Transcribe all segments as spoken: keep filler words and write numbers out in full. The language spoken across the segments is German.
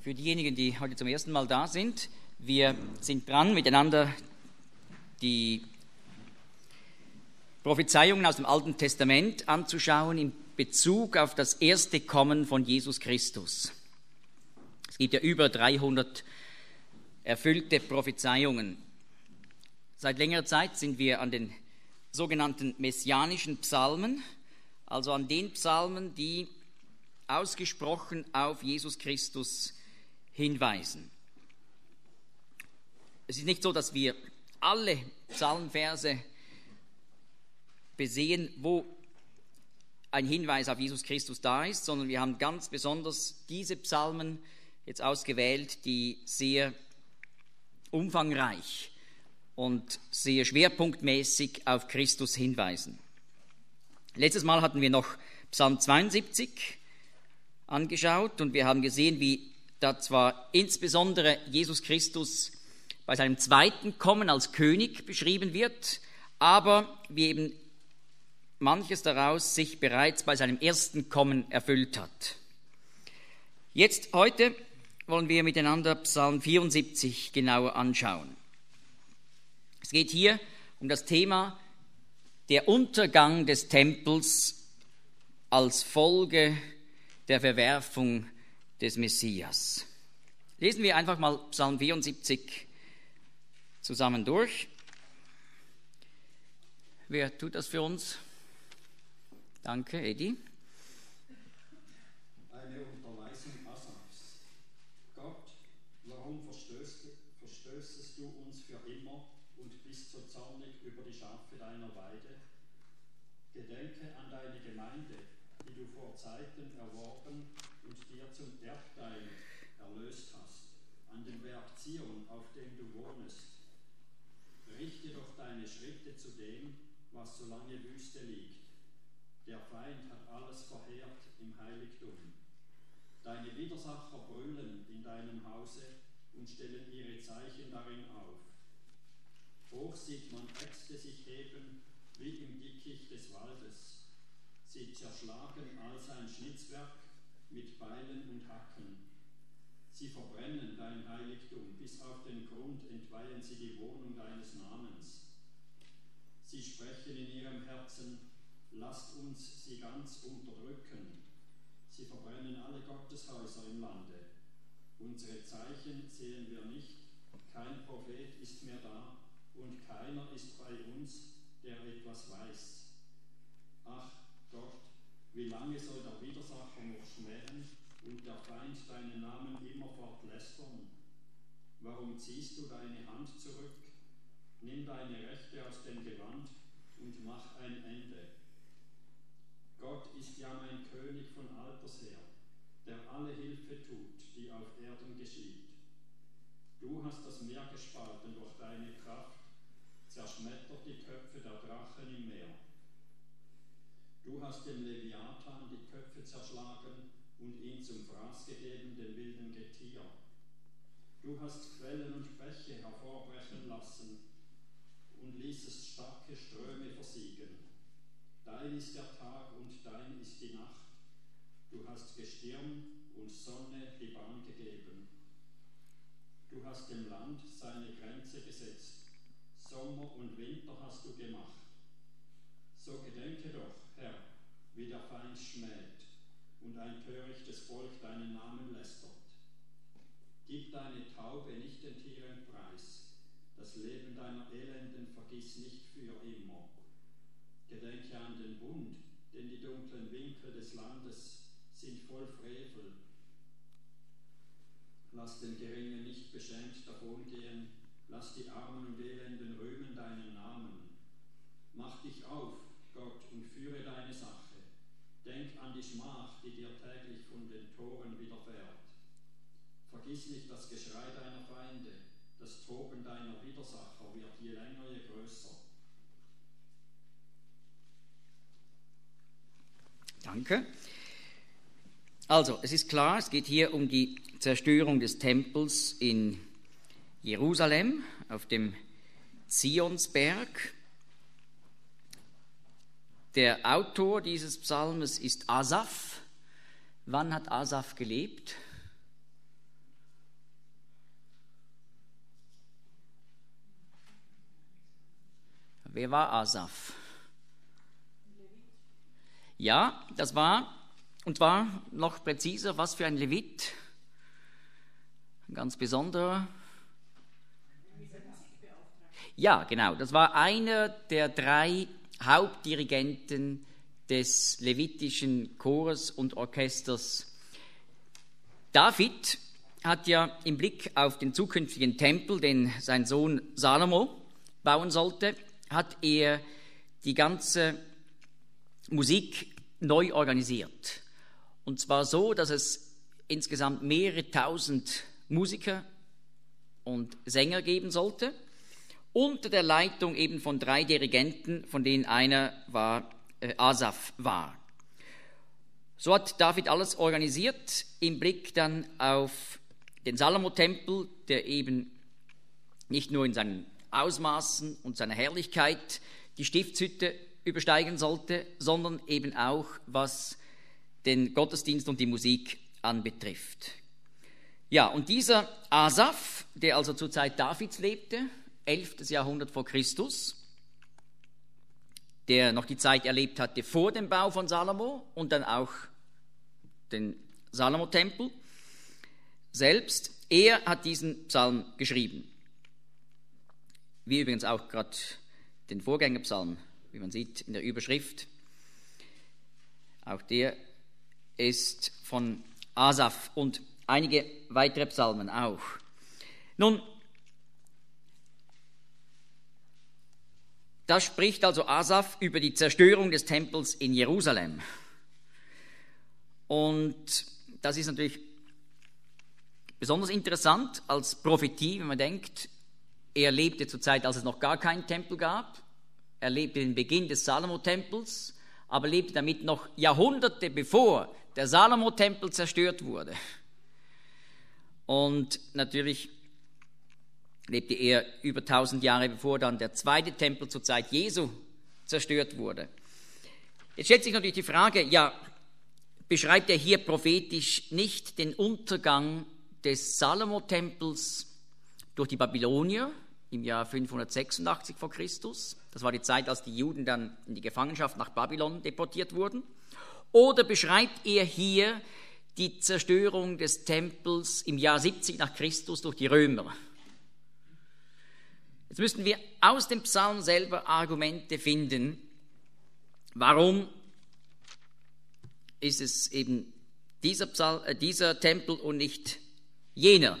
Für diejenigen, die heute zum ersten Mal da sind, wir sind dran, miteinander die Prophezeiungen aus dem Alten Testament anzuschauen in Bezug auf das erste Kommen von Jesus Christus. Es gibt ja über dreihundert erfüllte Prophezeiungen. Seit längerer Zeit sind wir an den sogenannten messianischen Psalmen, also an den Psalmen, die ausgesprochen auf Jesus Christus hinweisen. Es ist nicht so, dass wir alle Psalmverse besehen, wo ein Hinweis auf Jesus Christus da ist, sondern wir haben ganz besonders diese Psalmen jetzt ausgewählt, die sehr umfangreich und sehr schwerpunktmäßig auf Christus hinweisen. Letztes Mal hatten wir noch Psalm zweiundsiebzig angeschaut und wir haben gesehen, wie da zwar insbesondere Jesus Christus bei seinem zweiten Kommen als König beschrieben wird, aber wie eben manches daraus sich bereits bei seinem ersten Kommen erfüllt hat. Jetzt, heute, wollen wir miteinander Psalm vierundsiebzig genauer anschauen. Es geht hier um das Thema der Untergang des Tempels als Folge der Verwerfung des Messias. Lesen wir einfach mal Psalm vierundsiebzig zusammen durch. Wer tut das für uns? Danke, Edi. Eine Unterweisung Asafs. Gott, warum verstößt, verstößest du uns für immer und bist so zornig über die Schafe deiner Weide? Gedenke an deine Gemeinde, die du vor Zeiten erworben und dir zum Erbteil erlöst hast, an dem Berg Zion, auf dem du wohnest. Richte doch deine Schritte zu dem, was so lange Wüste liegt. Der Feind hat alles verheert im Heiligtum. Deine Widersacher brüllen in deinem Hause und stellen ihre Zeichen darin auf. Hoch sieht man Äxte sich heben, wie im Dickicht des Waldes. Sie zerschlagen all sein Schnitzwerk mit Beilen und Hacken. Sie verbrennen dein Heiligtum, bis auf den Grund entweihen sie die Wohnung deines Namens. Sie sprechen in ihrem Herzen: Lasst uns sie ganz unterdrücken. Sie verbrennen alle Gotteshäuser im Lande. Unsere Zeichen sehen wir nicht, kein Prophet ist mehr da und keiner ist bei uns, der etwas weiß. Ach Gott, wie lange soll der Widersacher noch schmähen und der Feind deinen Namen immerfort lästern? Warum ziehst du deine Hand zurück? Nimm deine Rechte aus dem Gewand und mach ein Ende. Gott ist ja mein König von alters her, der alle Hilfe tut, die auf Erden geschieht. Du hast das Meer gespalten durch deine Kraft, zerschmettert die Köpfe der Drachen im Meer. Du hast dem Leviathan die Köpfe zerschlagen und ihn zum Fraß gegeben, dem wilden Getier. Du hast Quellen und Bäche hervorbrechen lassen und ließest starke Ströme versiegen. Dein ist der Tag und dein ist die Nacht. Du hast Gestirn und Sonne die Bahn gegeben. Du hast dem Land seine Grenze gesetzt. Sommer und Winter hast du gemacht. So gedenke doch, Herr, wie der Feind schmäht und ein törichtes Volk deinen Namen lästert. Gib deine Taube nicht den Tieren preis. Das Leben deiner Elenden vergiss nicht für immer. Gedenke an den Bund, denn die dunklen Winkel des Landes sind voll Frevel. Lass den Geringen nicht beschämt davongehen, lass die Armen und Elenden rühmen deinen Namen. Mach dich auf, Gott, und führe deine Sache. Denk an die Schmach, die dir täglich von den Toren widerfährt. Vergiss nicht das Geschrei deiner Feinde, das Toben deiner Widersacher wird je länger, je größer. Danke. Also, es ist klar, es geht hier um die Zerstörung des Tempels in Jerusalem, auf dem Zionsberg. Der Autor dieses Psalmes ist Asaf. Wann hat Asaf gelebt? Wer war Asaf? Ja, das war, und zwar noch präziser, was für ein Levit? Ein ganz besonderer. Ja, genau, das war einer der drei Hauptdirigenten des levitischen Chores und Orchesters. David hat ja im Blick auf den zukünftigen Tempel, den sein Sohn Salomo bauen sollte, hat er die ganze Musik neu organisiert. Und zwar so, dass es insgesamt mehrere tausend Musiker und Sänger geben sollte, unter der Leitung eben von drei Dirigenten, von denen einer war, äh, Asaf war. So hat David alles organisiert im Blick dann auf den Salomo-Tempel, der eben nicht nur in seinen Ausmaßen und seiner Herrlichkeit die Stiftshütte übersteigen sollte, sondern eben auch, was den Gottesdienst und die Musik anbetrifft. Ja, und dieser Asaf, der also zur Zeit Davids lebte, elftes Jahrhundert vor Christus, der noch die Zeit erlebt hatte vor dem Bau von Salomo und dann auch den Salomo-Tempel selbst, er hat diesen Psalm geschrieben. Wie übrigens auch gerade den Vorgängerpsalm, wie man sieht in der Überschrift. Auch der ist von Asaf und einige weitere Psalmen auch. Nun, da spricht also Asaf über die Zerstörung des Tempels in Jerusalem. Und das ist natürlich besonders interessant als Prophetie, wenn man denkt, er lebte zur Zeit, als es noch gar keinen Tempel gab. Er lebte den Beginn des Salomo-Tempels, aber lebte damit noch Jahrhunderte bevor der Salomo-Tempel zerstört wurde. Und natürlich lebte er über tausend Jahre bevor dann der zweite Tempel zur Zeit Jesu zerstört wurde. Jetzt stellt sich natürlich die Frage, ja, beschreibt er hier prophetisch nicht den Untergang des Salomo-Tempels durch die Babylonier im Jahr fünfhundertsechsundachtzig vor Christus? Das war die Zeit, als die Juden dann in die Gefangenschaft nach Babylon deportiert wurden. Oder beschreibt er hier die Zerstörung des Tempels im Jahr siebzig nach Christus durch die Römer? Jetzt müssten wir aus dem Psalm selber Argumente finden, warum ist es eben dieser, Psalm, äh, dieser Tempel und nicht jener.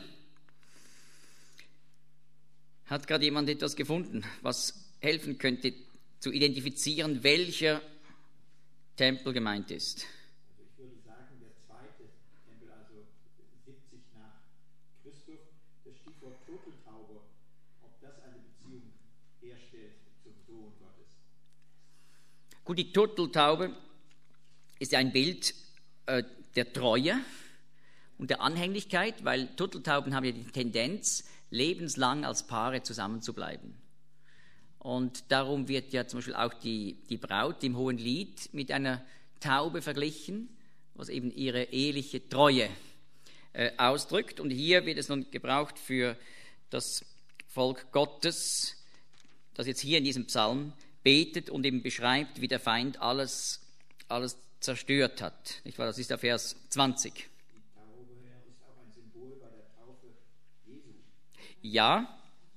Hat gerade jemand etwas gefunden, was helfen könnte, zu identifizieren, welcher Tempel gemeint ist? Also ich würde sagen, der zweite Tempel, also siebzig nach Christus, das Stichwort Turteltaube, ob das eine Beziehung herstellt zum Sohn Gottes. Gut, die Turteltaube ist ja ein Bild äh, der Treue und der Anhänglichkeit, weil Turteltauben haben ja die Tendenz, lebenslang als Paare zusammenzubleiben. Und darum wird ja zum Beispiel auch die, die Braut im Hohen Lied mit einer Taube verglichen, was eben ihre eheliche Treue äh, ausdrückt. Und hier wird es nun gebraucht für das Volk Gottes, das jetzt hier in diesem Psalm betet und eben beschreibt, wie der Feind alles, alles zerstört hat. Nicht wahr? Das ist der Vers zwanzig. Die Taube ist auch ein Symbol bei der Taufe Jesu. Ja,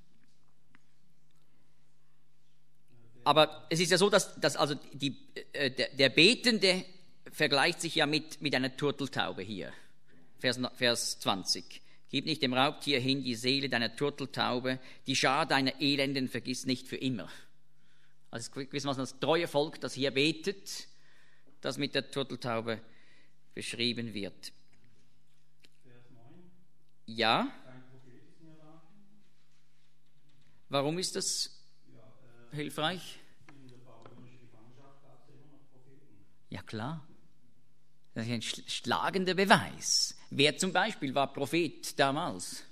aber es ist ja so, dass, dass also die, äh, der, der Betende vergleicht sich ja mit, mit einer Turteltaube hier. Vers, Vers zwanzig. Gib nicht dem Raubtier hin die Seele deiner Turteltaube, die Schar deiner Elenden vergiss nicht für immer. Also es ist gewissermaßen das treue Volk, das hier betet, das mit der Turteltaube beschrieben wird. Vers neun. Ja. Kein Prophet ist mehr da. Warum ist das Ja, äh, hilfreich? in der babylonischen Gefangenschaft gab es ja immer noch Propheten. Ja, klar. Das ist ein schlagender Beweis. Wer zum Beispiel war Prophet damals?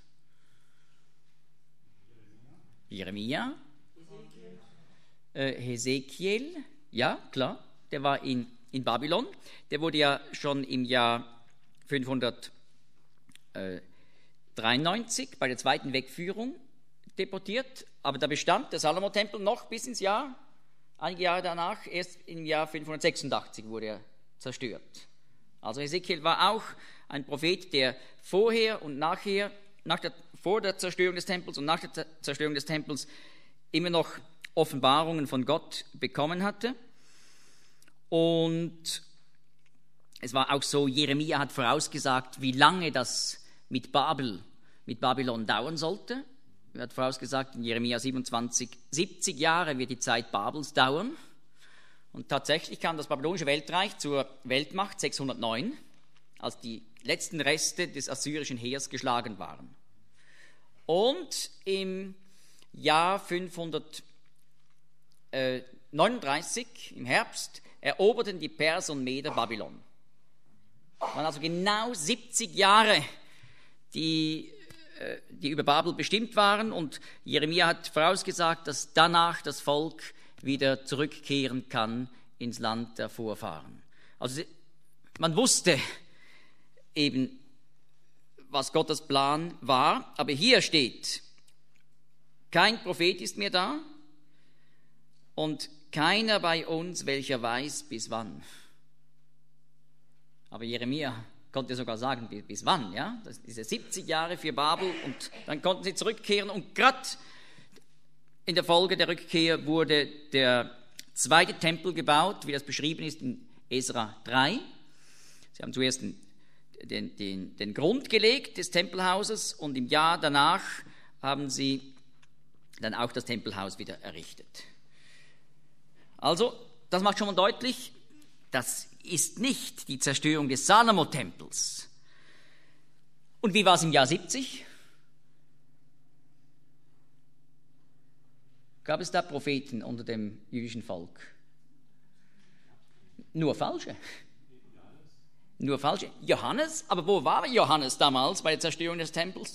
Jeremia. Jeremia. Äh, Hesekiel. Ja, klar. Der war in, in Babylon. Der wurde ja schon im Jahr fünfhundertdreiundneunzig bei der zweiten Wegführung deportiert, aber da bestand der Salomo-Tempel noch bis ins Jahr, einige Jahre danach, erst im Jahr fünfhundertsechsundachtzig wurde er zerstört. Also Hesekiel war auch ein Prophet, der vorher und nachher, nach der, vor der Zerstörung des Tempels und nach der Zerstörung des Tempels immer noch Offenbarungen von Gott bekommen hatte. Und es war auch so, Jeremia hat vorausgesagt, wie lange das mit Babel, mit Babylon dauern sollte. Er hat vorausgesagt, in Jeremia siebenundzwanzig, siebzig Jahre wird die Zeit Babels dauern. Und tatsächlich kam das babylonische Weltreich zur Weltmacht sechshundertneun, als die letzten Reste des assyrischen Heers geschlagen waren. Und im Jahr fünfhundertneununddreißig, im Herbst, eroberten die Perser und Meder Babylon. Es waren also genau siebzig Jahre, die, die über Babel bestimmt waren, und Jeremia hat vorausgesagt, dass danach das Volk wieder zurückkehren kann ins Land der Vorfahren. Also man wusste eben, was Gottes Plan war, aber hier steht, kein Prophet ist mehr da und keiner bei uns, welcher weiß, bis wann. Aber Jeremia konnte sogar sagen, bis, bis wann, ja? Das, diese siebzig Jahre für Babel, und dann konnten sie zurückkehren, und gerade in der Folge der Rückkehr wurde der zweite Tempel gebaut, wie das beschrieben ist in Esra drei. Sie haben zuerst den, den, den, den Grund gelegt des Tempelhauses, und im Jahr danach haben sie dann auch das Tempelhaus wieder errichtet. Also, das macht schon mal deutlich, das ist nicht die Zerstörung des Salomo-Tempels. Und wie war es im Jahr siebzig? Gab es da Propheten unter dem jüdischen Volk? Nur falsche. Nur falsche. Johannes, aber wo war Johannes damals bei der Zerstörung des Tempels?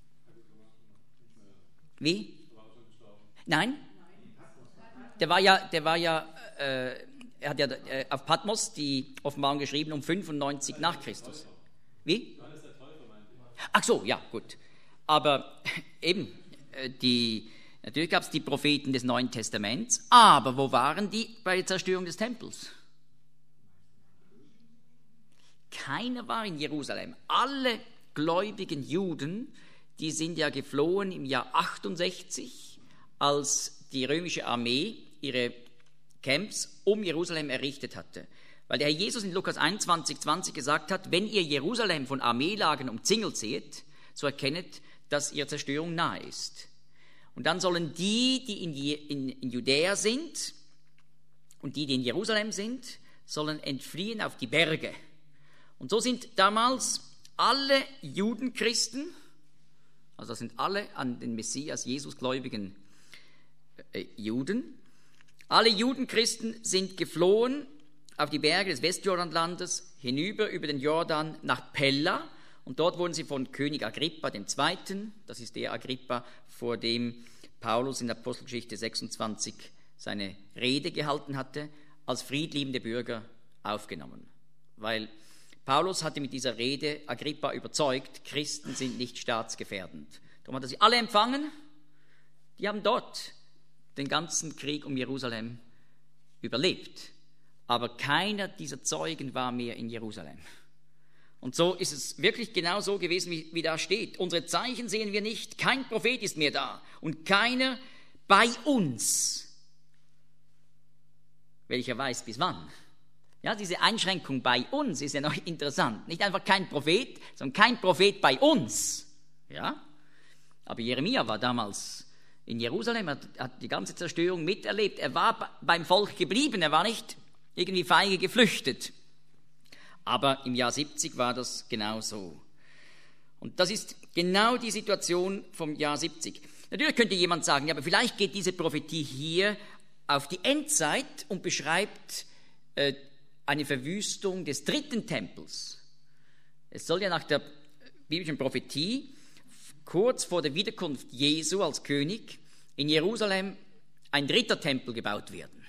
Wie? Nein? Der war ja, der war ja, äh, er hat ja äh, auf Patmos die Offenbarung geschrieben um fünfundneunzig nach Christus. Wie? Ach so, ja, gut. Aber eben, äh, die, natürlich gab es die Propheten des Neuen Testaments, aber wo waren die bei der Zerstörung des Tempels? Keiner war in Jerusalem. Alle gläubigen Juden, die sind ja geflohen im Jahr achtundsechzig, als die römische Armee ihre Camps um Jerusalem errichtet hatte. Weil der Herr Jesus in Lukas einundzwanzig, zwanzig gesagt hat, wenn ihr Jerusalem von Armeelagern umzingelt seht, so erkennet, dass ihre Zerstörung nahe ist. Und dann sollen die, die in, in, in Judäa sind und die, die in Jerusalem sind, sollen entfliehen auf die Berge. Und so sind damals alle Judenchristen, also das sind alle an den Messias Jesus gläubigen äh, Juden, alle Judenchristen sind geflohen auf die Berge des Westjordanlandes, hinüber über den Jordan nach Pella, und dort wurden sie von König Agrippa der Zweite., das ist der Agrippa, vor dem Paulus in der Apostelgeschichte sechsundzwanzig seine Rede gehalten hatte, als friedliebende Bürger aufgenommen. Weil Paulus hatte mit dieser Rede Agrippa überzeugt, Christen sind nicht staatsgefährdend. Darum hat er sie alle empfangen. Die haben dort den ganzen Krieg um Jerusalem überlebt. Aber keiner dieser Zeugen war mehr in Jerusalem. Und so ist es wirklich genau so gewesen, wie, wie da steht. Unsere Zeichen sehen wir nicht, kein Prophet ist mehr da und keiner bei uns, welcher weiß bis wann. Ja, diese Einschränkung bei uns ist ja noch interessant. Nicht einfach kein Prophet, sondern kein Prophet bei uns. Ja? Aber Jeremia war damals in Jerusalem, hat, hat die ganze Zerstörung miterlebt. Er war beim Volk geblieben, er war nicht irgendwie feige geflüchtet. Aber im Jahr siebzig war das genau so. Und das ist genau die Situation vom Jahr siebzig. Natürlich könnte jemand sagen, ja, aber vielleicht geht diese Prophetie hier auf die Endzeit und beschreibt äh, eine Verwüstung des dritten Tempels. Es soll ja nach der biblischen Prophetie kurz vor der Wiederkunft Jesu als König in Jerusalem ein dritter Tempel gebaut werden.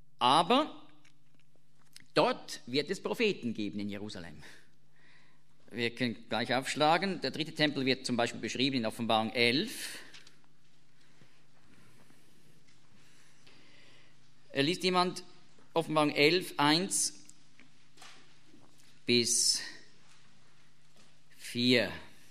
Aber dort wird es Propheten geben in Jerusalem. wir können gleich aufschlagen. Der dritte Tempel wird zum Beispiel beschrieben in Offenbarung elf. Liest jemand Offenbarung elf, eins bis vier.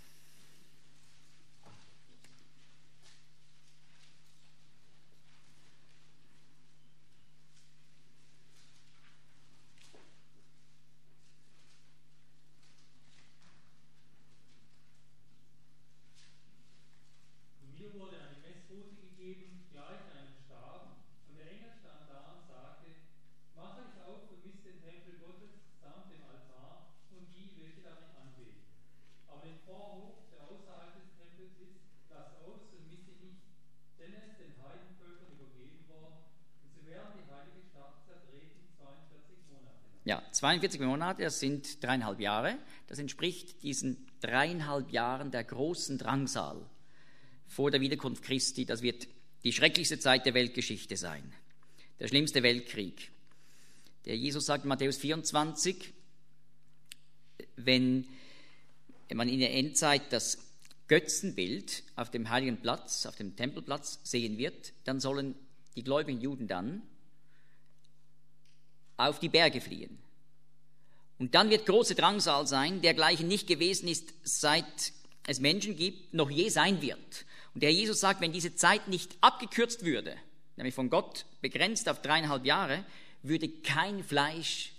Ja, zweiundvierzig Monate, das sind dreieinhalb Jahre. Das entspricht diesen dreieinhalb Jahren der großen Drangsal vor der Wiederkunft Christi. Das wird die schrecklichste Zeit der Weltgeschichte sein, der schlimmste Weltkrieg. Der Jesus sagt in Matthäus vierundzwanzig, wenn man in der Endzeit das Götzenbild auf dem heiligen Platz, auf dem Tempelplatz sehen wird, dann sollen die gläubigen Juden dann auf die Berge fliehen. Und dann wird große Drangsal sein, dergleichen nicht gewesen ist, seit es Menschen gibt, noch je sein wird. Und der Jesus sagt, wenn diese Zeit nicht abgekürzt würde, nämlich von Gott begrenzt auf dreieinhalb Jahre, würde kein Fleisch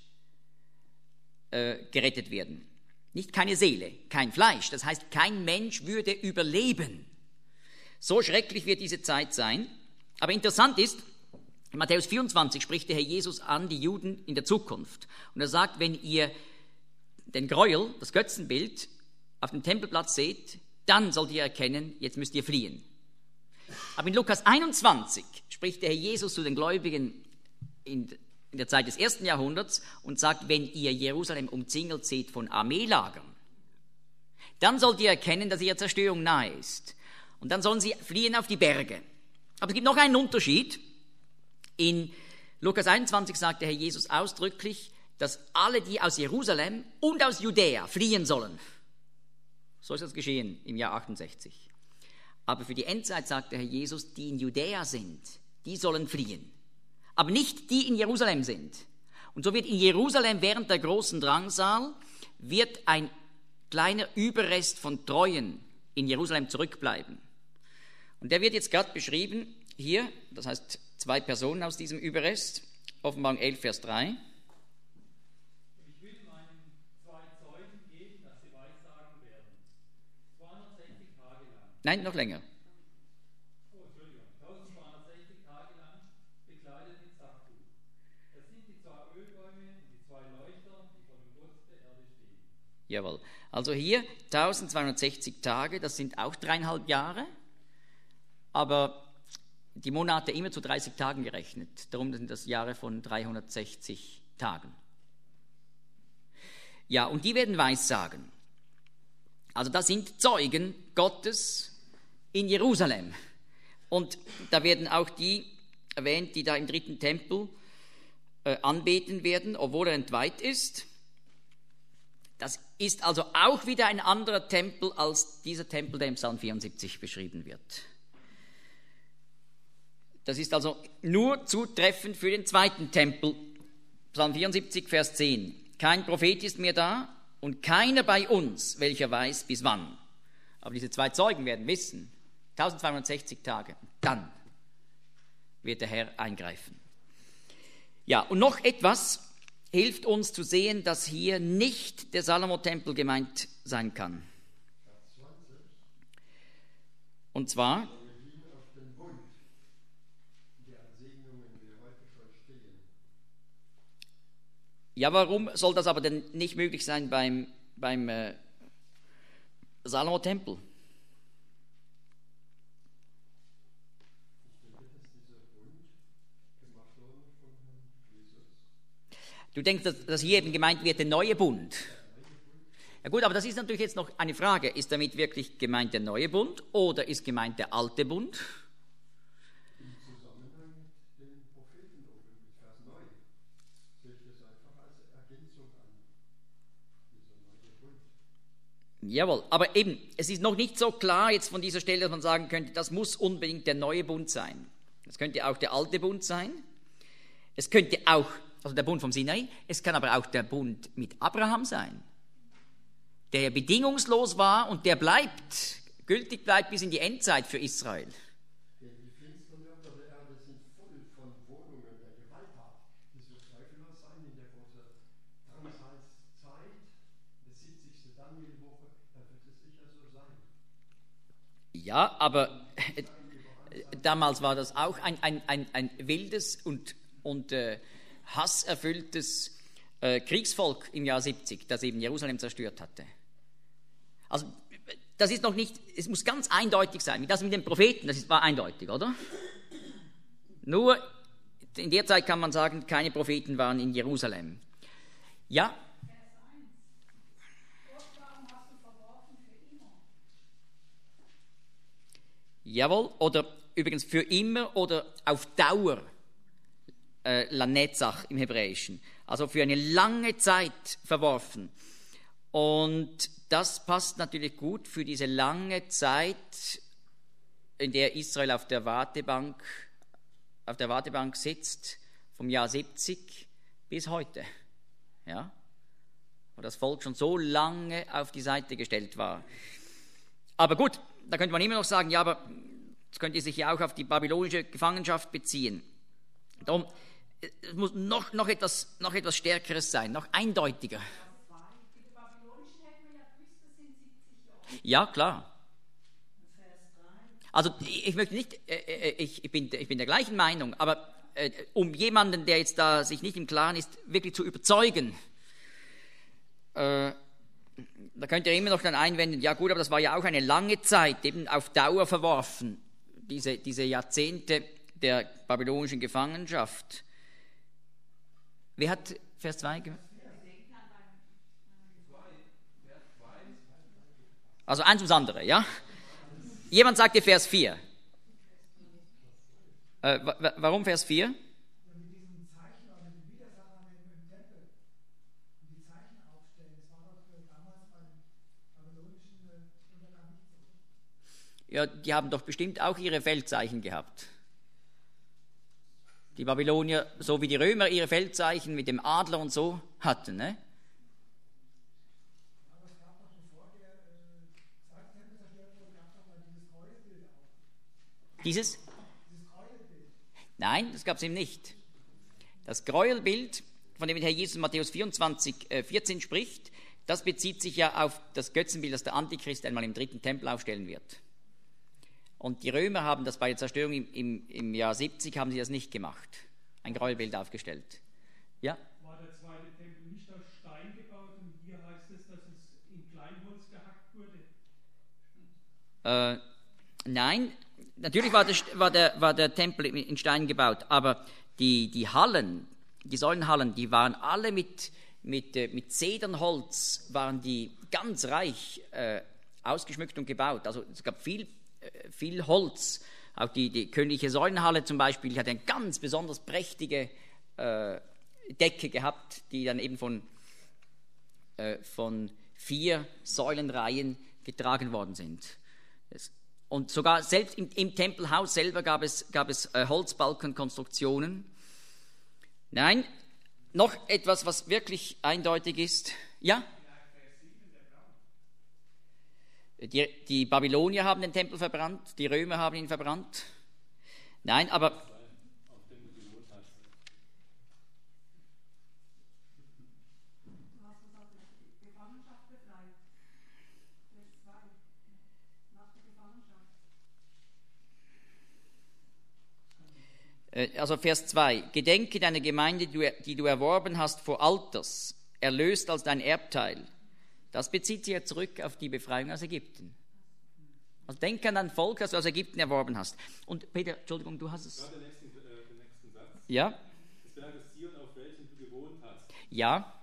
äh, gerettet werden. Nicht keine Seele, kein Fleisch. Das heißt, kein Mensch würde überleben. So schrecklich wird diese Zeit sein. Aber interessant ist, in Matthäus vierundzwanzig spricht der Herr Jesus an die Juden in der Zukunft. Und er sagt, wenn ihr den Gräuel, das Götzenbild, auf dem Tempelplatz seht, dann sollt ihr erkennen, jetzt müsst ihr fliehen. Aber in Lukas einundzwanzig spricht der Herr Jesus zu den Gläubigen in, in der Zeit des ersten Jahrhunderts und sagt, wenn ihr Jerusalem umzingelt seht von Armeelagern, dann sollt ihr erkennen, dass ihre Zerstörung nahe ist. Und dann sollen sie fliehen auf die Berge. Aber es gibt noch einen Unterschied. In Lukas einundzwanzig sagt der Herr Jesus ausdrücklich, dass alle, die aus Jerusalem und aus Judäa fliehen sollen. So ist das geschehen im Jahr achtundsechzig. Aber für die Endzeit sagt der Herr Jesus, die in Judäa sind, die sollen fliehen. Aber nicht die in Jerusalem sind. Und so wird in Jerusalem während der großen Drangsal wird ein kleiner Überrest von Treuen in Jerusalem zurückbleiben. Und der wird jetzt gerade beschrieben hier, das heißt zwei Personen aus diesem Überrest, Offenbarung elf, Vers drei. Ich will meinen zwei Zeugen geben, dass sie weissagen werden. zweihundertsechzig Tage lang. Nein, noch länger. Oh, Entschuldigung. eintausendzweihundertsechzig Tage lang bekleidet mit Sacktuch. Das sind die zwei Ölbäume und die zwei Leuchter, die vor dem Gott der Erde stehen. Jawohl. Also hier eintausendzweihundertsechzig Tage, das sind auch dreieinhalb Jahre, aber die Monate immer zu dreißig Tagen gerechnet. Darum sind das Jahre von dreihundertsechzig Tagen. Ja, und die werden Weissagen. Also das sind Zeugen Gottes in Jerusalem. Und da werden auch die erwähnt, die da im dritten Tempel äh, anbeten werden, obwohl er entweiht ist. Das ist also auch wieder ein anderer Tempel als dieser Tempel, der im Psalm vierundsiebzig beschrieben wird. Das ist also nur zutreffend für den zweiten Tempel. Psalm vierundsiebzig, Vers zehn. Kein Prophet ist mehr da und keiner bei uns, welcher weiß, bis wann. Aber diese zwei Zeugen werden wissen, eintausendzweihundertsechzig Tage, dann wird der Herr eingreifen. Ja, und noch etwas hilft uns zu sehen, dass hier nicht der Salomo-Tempel gemeint sein kann. Und zwar ja, warum soll das aber denn nicht möglich sein beim, beim äh, Salomo-Tempel? Du denkst, dass, dass hier eben gemeint wird, der neue Bund? Ja gut, aber das ist natürlich jetzt noch eine Frage. Ist damit wirklich gemeint der neue Bund oder ist gemeint der alte Bund? Jawohl, aber eben, es ist noch nicht so klar jetzt von dieser Stelle, dass man sagen könnte, das muss unbedingt der neue Bund sein. Das könnte auch der alte Bund sein. Es könnte auch, also der Bund vom Sinai, es kann aber auch der Bund mit Abraham sein, der bedingungslos war und der bleibt, gültig bleibt bis in die Endzeit für Israel. Die Finstermörder der Erde sind voll von Wohnungen der Gewalttat. Das wird zweifellos sein in der großen Traumatalszeit, der siebzigste Danielwoche, da wird es sicher so sein. Ja, aber äh, damals war das auch ein, ein, ein, ein wildes und, und äh, hasserfülltes äh, Kriegsvolk im Jahr siebzig, das eben Jerusalem zerstört hatte. Also das ist noch nicht, es muss ganz eindeutig sein. Das mit den Propheten, das ist, war eindeutig, oder? Nur in der Zeit kann man sagen, keine Propheten waren in Jerusalem. Ja? Jawohl, oder übrigens für immer oder auf Dauer, äh, Lanetzach im Hebräischen, also für eine lange Zeit verworfen. Und das passt natürlich gut für diese lange Zeit, in der Israel auf der Wartebank, auf der Wartebank sitzt, vom Jahr siebzig bis heute. Ja? Wo das Volk schon so lange auf die Seite gestellt war. Aber gut, da könnte man immer noch sagen, ja, aber das könnte sich ja auch auf die babylonische Gefangenschaft beziehen. Darum, es muss noch, noch, etwas, noch etwas Stärkeres sein, noch eindeutiger. Ja, klar. Also ich möchte nicht, äh, ich, ich, bin, ich bin der gleichen Meinung, aber äh, um jemanden, der jetzt da sich nicht im Klaren ist, wirklich zu überzeugen, äh, da könnt ihr immer noch dann einwenden, ja gut, aber das war ja auch eine lange Zeit, eben auf Dauer verworfen, diese, diese Jahrzehnte der babylonischen Gefangenschaft. Wer hat Vers zwei gemacht? Also eins ums andere, ja? Jemand sagte Vers vier. Äh, wa- warum Vers vier? Ja, mit diesem Zeichen oder mit dem Widersacher im, im Tempel und die Zeichen aufstellen, das war doch äh, damals beim babylonischen äh, Untergang nicht so. Ja, die haben doch bestimmt auch ihre Feldzeichen gehabt. Die Babylonier, so wie die Römer ihre Feldzeichen mit dem Adler und so hatten, ne? Aber es gab doch, bevor der äh, zweite Tempel zerstört wurde, gab es doch mal dieses Gräuelbild auch. Dieses? Dieses Gräuelbild. Nein, das gab es ihm nicht. Das Gräuelbild, von dem Herr Jesus in Matthäus vierundzwanzig, äh, vierzehn spricht, das bezieht sich ja auf das Götzenbild, das der Antichrist einmal im dritten Tempel aufstellen wird. Und die Römer haben das bei der Zerstörung im, im, im Jahr siebzig, haben sie das nicht gemacht. Ein Gräuelbild aufgestellt. Ja? War der zweite Tempel nicht aus Stein gebaut und hier heißt es, dass es in Kleinholz gehackt wurde? Äh, nein, natürlich war der, war, der, war der Tempel in Stein gebaut, aber die, die Hallen, die Säulenhallen, die waren alle mit, mit, mit Zedernholz, waren die ganz reich äh, ausgeschmückt und gebaut. Also es gab viel, äh, viel Holz. Auch die, die königliche Säulenhalle zum Beispiel, die hat eine ganz besonders prächtige äh, Decke gehabt, die dann eben von, äh, von vier Säulenreihen getragen worden sind. Das, und sogar selbst im, im Tempelhaus selber gab es, gab es äh, Holzbalkenkonstruktionen. Nein, noch etwas, was wirklich eindeutig ist. Ja? Die, die Babylonier haben den Tempel verbrannt, die Römer haben ihn verbrannt. Nein, aber... Du hast uns aus der Gefangenschaft befreit. Vers zwei. Nach der Gefangenschaft. Äh, Also Vers zwei. Gedenke deiner Gemeinde, die du, die du erworben hast vor Alters, erlöst als dein Erbteil. Das bezieht sich ja zurück auf die Befreiung aus Ägypten. Also denk an dein Volk, das du aus Ägypten erworben hast. Und Peter, Entschuldigung, du hast es... Ja, den nächsten, äh, den nächsten Satz. Ja? Des Berges Zion, auf welchem du gewohnt hast. Ja?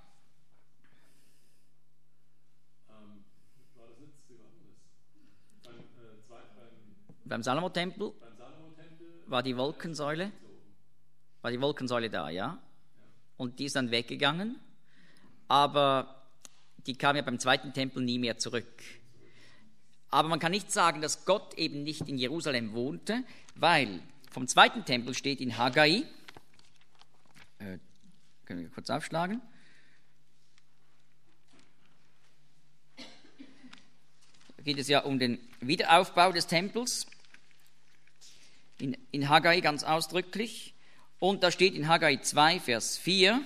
Ähm, war das nicht, wie war das? Beim, äh, zweit, beim, Beim Salomo-Tempel beim Salomo-Tempel war die Wolkensäule, war die Wolkensäule da, ja? Und die ist dann weggegangen. Aber die kam ja beim zweiten Tempel nie mehr zurück. Aber man kann nicht sagen, dass Gott eben nicht in Jerusalem wohnte, weil vom zweiten Tempel steht in Haggai, äh, können wir kurz aufschlagen, da geht es ja um den Wiederaufbau des Tempels, in, in Haggai ganz ausdrücklich, und da steht in Haggai zwei, Vers vier,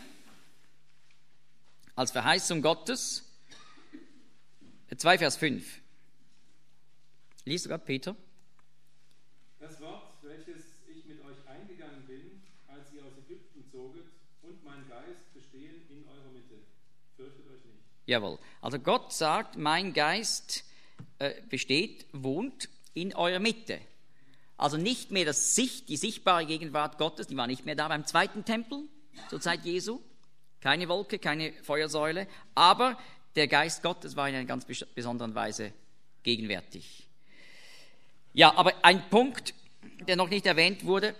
als Verheißung Gottes, zwei, Vers fünf. Liest du gerade, Peter? Das Wort, welches ich mit euch eingegangen bin, als ihr aus Ägypten zoget, und mein Geist bestehen in eurer Mitte. Fürchtet euch nicht. Jawohl. Also Gott sagt, mein Geist äh, besteht, wohnt in eurer Mitte. Also nicht mehr das Sicht, die sichtbare Gegenwart Gottes, die war nicht mehr da beim zweiten Tempel zur Zeit Jesu. Keine Wolke, keine Feuersäule, aber der Geist Gottes war in einer ganz besonderen Weise gegenwärtig. Ja, aber ein Punkt, der noch nicht erwähnt wurde,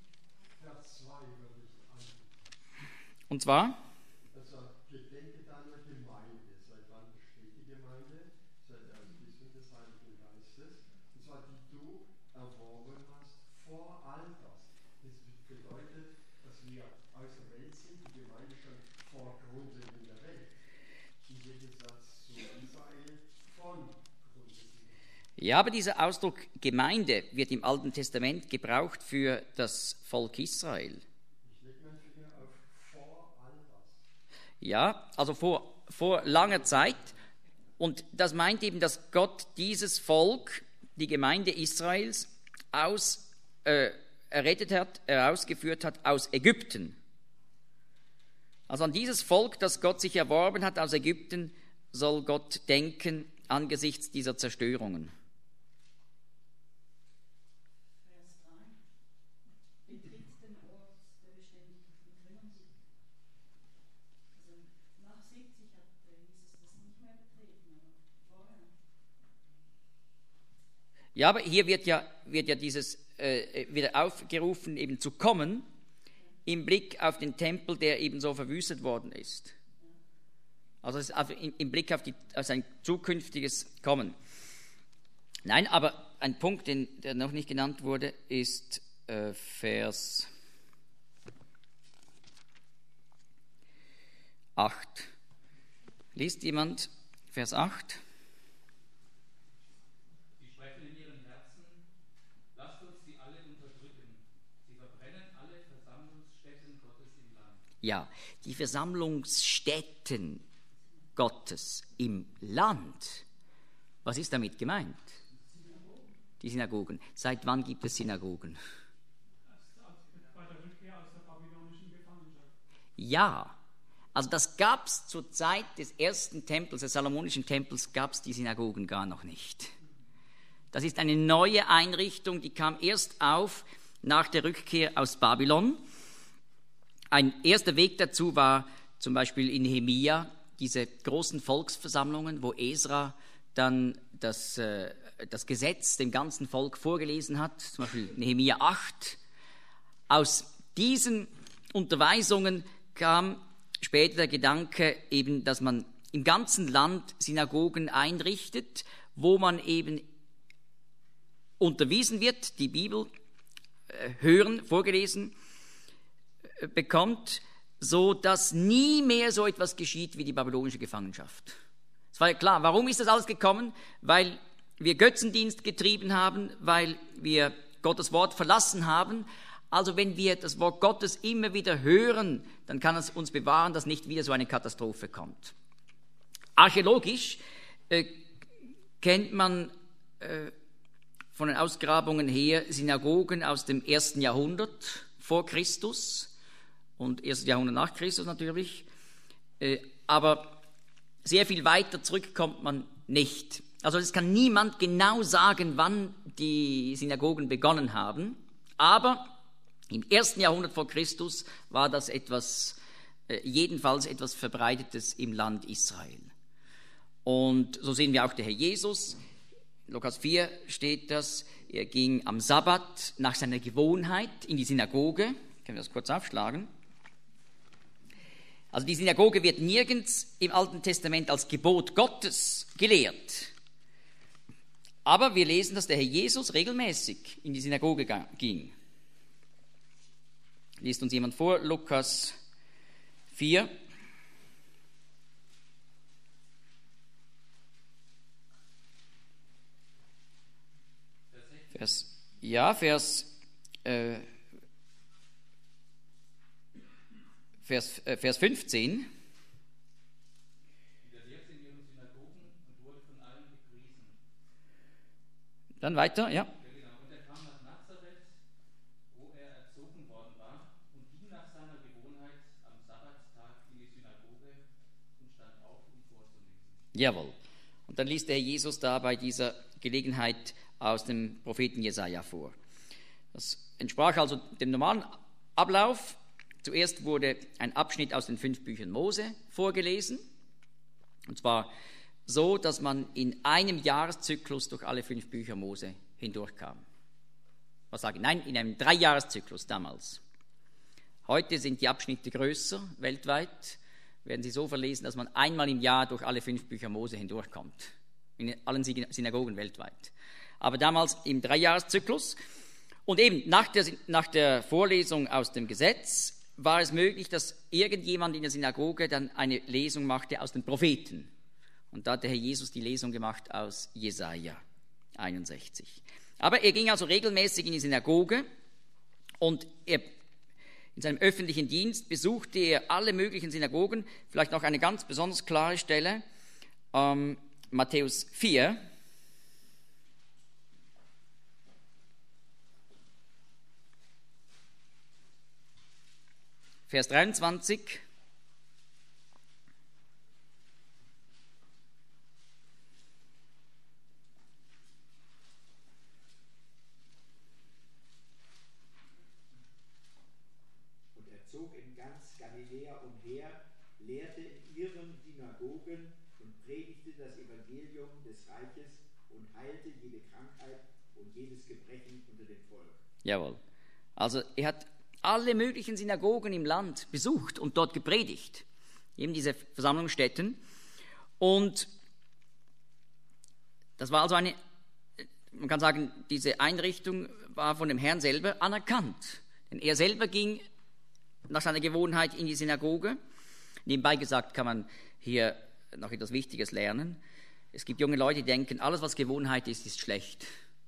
und zwar, also gedenke deiner Gemeinde. Seit wann besteht die Gemeinde? Seit der Erlösung des Heiligen Geistes. Und zwar die du erworben hast vor Alters. Das bedeutet, dass wir aus der Welt sind, die Gemeinde schon vor Grundlegung der Welt. Im Gegensatz zu Israel von Grundlegung. Ja, aber dieser Ausdruck Gemeinde wird im Alten Testament gebraucht für das Volk Israel. Ich lege meinen Finger auf vor Alters. Ja, also vor, vor langer Zeit. Und das meint eben, dass Gott dieses Volk, die Gemeinde Israels, aus, äh, errettet hat, herausgeführt hat aus Ägypten. Also an dieses Volk, das Gott sich erworben hat aus Ägypten, soll Gott denken angesichts dieser Zerstörungen. Vers drei. Betritt den Ort der Beständigkeit mit Trennung. Also nach siebzig hat Jesus das nicht mehr betreten, aber vorher. Ja, aber hier wird ja, wird ja dieses äh, wieder aufgerufen, eben zu kommen, im Blick auf den Tempel, der eben so verwüstet worden ist. Also es ist auf, im, im Blick auf, die, auf sein zukünftiges Kommen. Nein, aber ein Punkt, den, der noch nicht genannt wurde, ist äh, Vers acht. Liest jemand Vers acht? Sie sprechen in ihren Herzen, lasst uns die alle unterdrücken. Sie verbrennen alle Versammlungsstätten Gottes im Land. Ja, die Versammlungsstätten Gottes im Land. Was ist damit gemeint? Die Synagogen. Seit wann gibt es Synagogen? Bei der Rückkehr aus der babylonischen Gefangenschaft. Ja, also das gab es zur Zeit des ersten Tempels, des Salomonischen Tempels, gab es die Synagogen gar noch nicht. Das ist eine neue Einrichtung, die kam erst auf nach der Rückkehr aus Babylon. Ein erster Weg dazu war zum Beispiel in Nehemia, diese großen Volksversammlungen, wo Esra dann das, äh, das Gesetz dem ganzen Volk vorgelesen hat, zum Beispiel Nehemia acht. Aus diesen Unterweisungen kam später der Gedanke eben, dass man im ganzen Land Synagogen einrichtet, wo man eben unterwiesen wird, die Bibel äh, hören, vorgelesen äh, bekommt, so dass nie mehr so etwas geschieht wie die babylonische Gefangenschaft. Es war ja klar, warum ist das alles gekommen? Weil wir Götzendienst getrieben haben, weil wir Gottes Wort verlassen haben. Also wenn wir das Wort Gottes immer wieder hören, dann kann es uns bewahren, dass nicht wieder so eine Katastrophe kommt. Archäologisch äh, kennt man äh, von den Ausgrabungen her Synagogen aus dem ersten Jahrhundert vor Christus und erstes Jahrhundert nach Christus natürlich, äh, aber sehr viel weiter zurück kommt man nicht. Also es kann niemand genau sagen, wann die Synagogen begonnen haben, aber im ersten Jahrhundert vor Christus war das etwas, äh, jedenfalls etwas Verbreitetes im Land Israel. Und so sehen wir auch der Herr Jesus. In Lukas vier steht das, er ging am Sabbat nach seiner Gewohnheit in die Synagoge. Können wir das kurz aufschlagen? Also die Synagoge wird nirgends im Alten Testament als Gebot Gottes gelehrt. Aber wir lesen, dass der Herr Jesus regelmäßig in die Synagoge ging. Liest uns jemand vor, Lukas vier. Vers, ja, Vers, äh, Vers, äh, Vers fünfzehn. Der lehrte in ihren Synagogen und wurde von allen gepriesen. Dann weiter, ja. Ja, genau. Und er kam nach Nazareth, wo er erzogen worden war, und ging nach seiner Gewohnheit am Sabbattag in die Synagoge und stand auf, um vorzulesen. Jawohl. Und dann liest der Herr Jesus da bei dieser Gelegenheit aus dem Propheten Jesaja vor. Das entsprach also dem normalen Ablauf. Zuerst wurde ein Abschnitt aus den fünf Büchern Mose vorgelesen. Und zwar so, dass man in einem Jahreszyklus durch alle fünf Bücher Mose hindurchkam. Was sage ich? Nein, in einem Dreijahreszyklus damals. Heute sind die Abschnitte größer, weltweit. Werden sie so verlesen, dass man einmal im Jahr durch alle fünf Bücher Mose hindurchkommt. In allen Synagogen weltweit. Aber damals im Dreijahreszyklus. Und eben nach der, nach der Vorlesung aus dem Gesetz war es möglich, dass irgendjemand in der Synagoge dann eine Lesung machte aus den Propheten. Und da hat der Herr Jesus die Lesung gemacht aus Jesaja einundsechzig. Aber er ging also regelmäßig in die Synagoge und er, in seinem öffentlichen Dienst besuchte er alle möglichen Synagogen. Vielleicht noch eine ganz besonders klare Stelle, ähm, Matthäus vier. Vers dreiundzwanzig. Und er zog in ganz Galiläa umher, lehrte in ihren Synagogen und predigte das Evangelium des Reiches und heilte jede Krankheit und jedes Gebrechen unter dem Volk. Jawohl. Also er hat alle möglichen Synagogen im Land besucht und dort gepredigt. Eben diese Versammlungsstätten. Und das war also eine, man kann sagen, diese Einrichtung war von dem Herrn selber anerkannt. Denn er selber ging nach seiner Gewohnheit in die Synagoge. Nebenbei gesagt kann man hier noch etwas Wichtiges lernen. Es gibt junge Leute, die denken, alles was Gewohnheit ist, ist schlecht.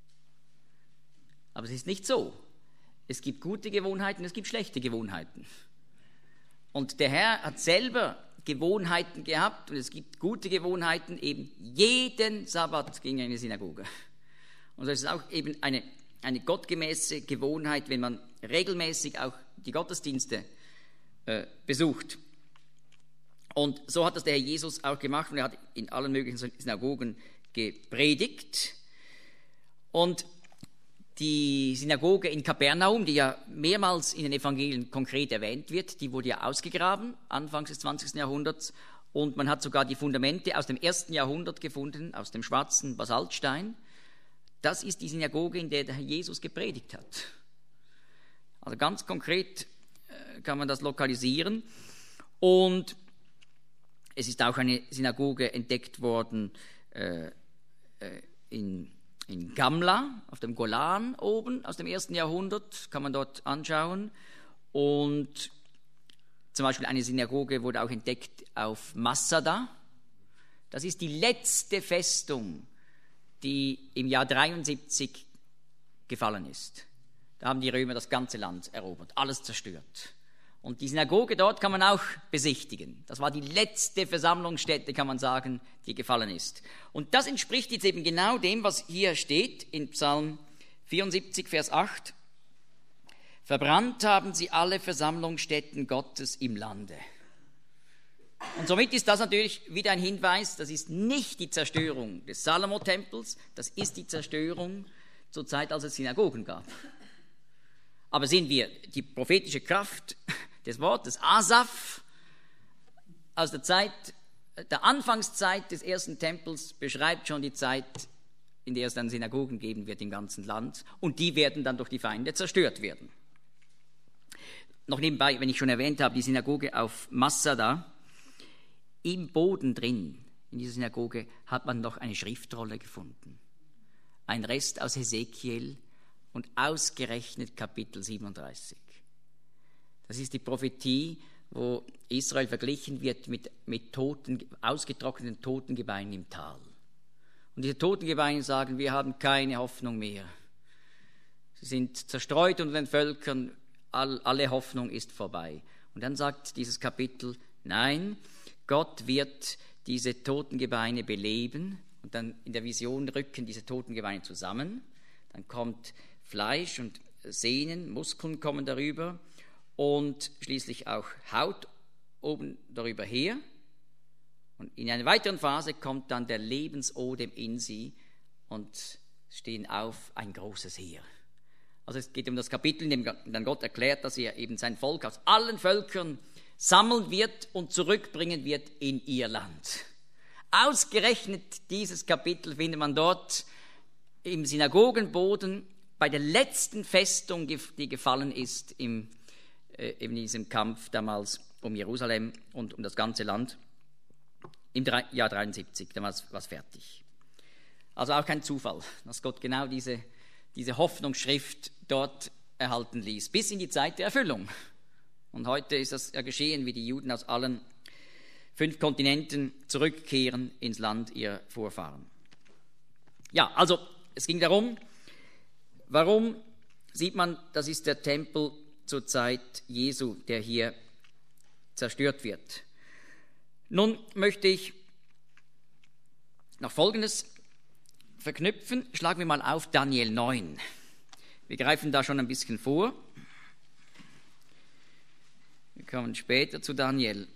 Aber es ist nicht so. Es gibt gute Gewohnheiten, es gibt schlechte Gewohnheiten. Und der Herr hat selber Gewohnheiten gehabt und es gibt gute Gewohnheiten. Eben jeden Sabbat ging er in die Synagoge. Und das ist auch eben eine, eine gottgemäße Gewohnheit, wenn man regelmäßig auch die Gottesdienste äh, besucht. Und so hat das der Herr Jesus auch gemacht und er hat in allen möglichen Synagogen gepredigt. Und die Synagoge in Kapernaum, die ja mehrmals in den Evangelien konkret erwähnt wird, die wurde ja ausgegraben, anfangs des zwanzigsten Jahrhunderts. Und man hat sogar die Fundamente aus dem ersten Jahrhundert gefunden, aus dem schwarzen Basaltstein. Das ist die Synagoge, in der der Herr Jesus gepredigt hat. Also ganz konkret äh, kann man das lokalisieren. Und es ist auch eine Synagoge entdeckt worden äh, äh, in In Gamla, auf dem Golan oben, aus dem ersten Jahrhundert, kann man dort anschauen. Und zum Beispiel eine Synagoge wurde auch entdeckt auf Massada. Das ist die letzte Festung, die im Jahr dreiundsiebzig gefallen ist. Da haben die Römer das ganze Land erobert, alles zerstört. Und die Synagoge dort kann man auch besichtigen. Das war die letzte Versammlungsstätte, kann man sagen, die gefallen ist. Und das entspricht jetzt eben genau dem, was hier steht in Psalm vierundsiebzig, Vers acht. Verbrannt haben sie alle Versammlungsstätten Gottes im Lande. Und somit ist das natürlich wieder ein Hinweis, das ist nicht die Zerstörung des Salomo-Tempels, das ist die Zerstörung zur Zeit, als es Synagogen gab. Aber sehen wir die prophetische Kraft des Wortes. Asaph aus der Zeit, der Anfangszeit des ersten Tempels beschreibt schon die Zeit, in der es dann Synagogen geben wird im ganzen Land und die werden dann durch die Feinde zerstört werden. noch nebenbei, wenn ich schon erwähnt habe, die Synagoge auf Masada, im Boden drin, in dieser Synagoge, hat man noch eine Schriftrolle gefunden. Ein Rest aus Hesekiel und ausgerechnet Kapitel siebenunddreißig. Das ist die Prophetie, wo Israel verglichen wird mit, mit toten, ausgetrockneten Totengebeinen im Tal. Und diese Totengebeine sagen, wir haben keine Hoffnung mehr. Sie sind zerstreut unter den Völkern, all, alle Hoffnung ist vorbei. Und dann sagt dieses Kapitel, nein, Gott wird diese Totengebeine beleben. Und dann in der Vision rücken diese Totengebeine zusammen. Dann kommt Fleisch und Sehnen, Muskeln kommen darüber und schließlich auch Haut oben darüber her. Und in einer weiteren Phase kommt dann der Lebensodem in sie und stehen auf ein großes Heer. Also es geht um das Kapitel, in dem dann Gott erklärt, dass er eben sein Volk aus allen Völkern sammeln wird und zurückbringen wird in ihr Land. Ausgerechnet dieses Kapitel findet man dort im Synagogenboden bei der letzten Festung, die gefallen ist im, äh, in diesem Kampf damals um Jerusalem und um das ganze Land. Im Jahr dreiundsiebzig, damals war es fertig. Also auch kein Zufall, dass Gott genau diese, diese Hoffnungsschrift dort erhalten ließ, bis in die Zeit der Erfüllung. Und heute ist das ja geschehen, wie die Juden aus allen fünf Kontinenten zurückkehren ins Land ihrer Vorfahren. Ja, also es ging darum, warum sieht man, das ist der Tempel zur Zeit Jesu, der hier zerstört wird. Nun möchte ich noch Folgendes verknüpfen. Schlagen wir mal auf Daniel neun. Wir greifen da schon ein bisschen vor. Wir kommen später zu Daniel.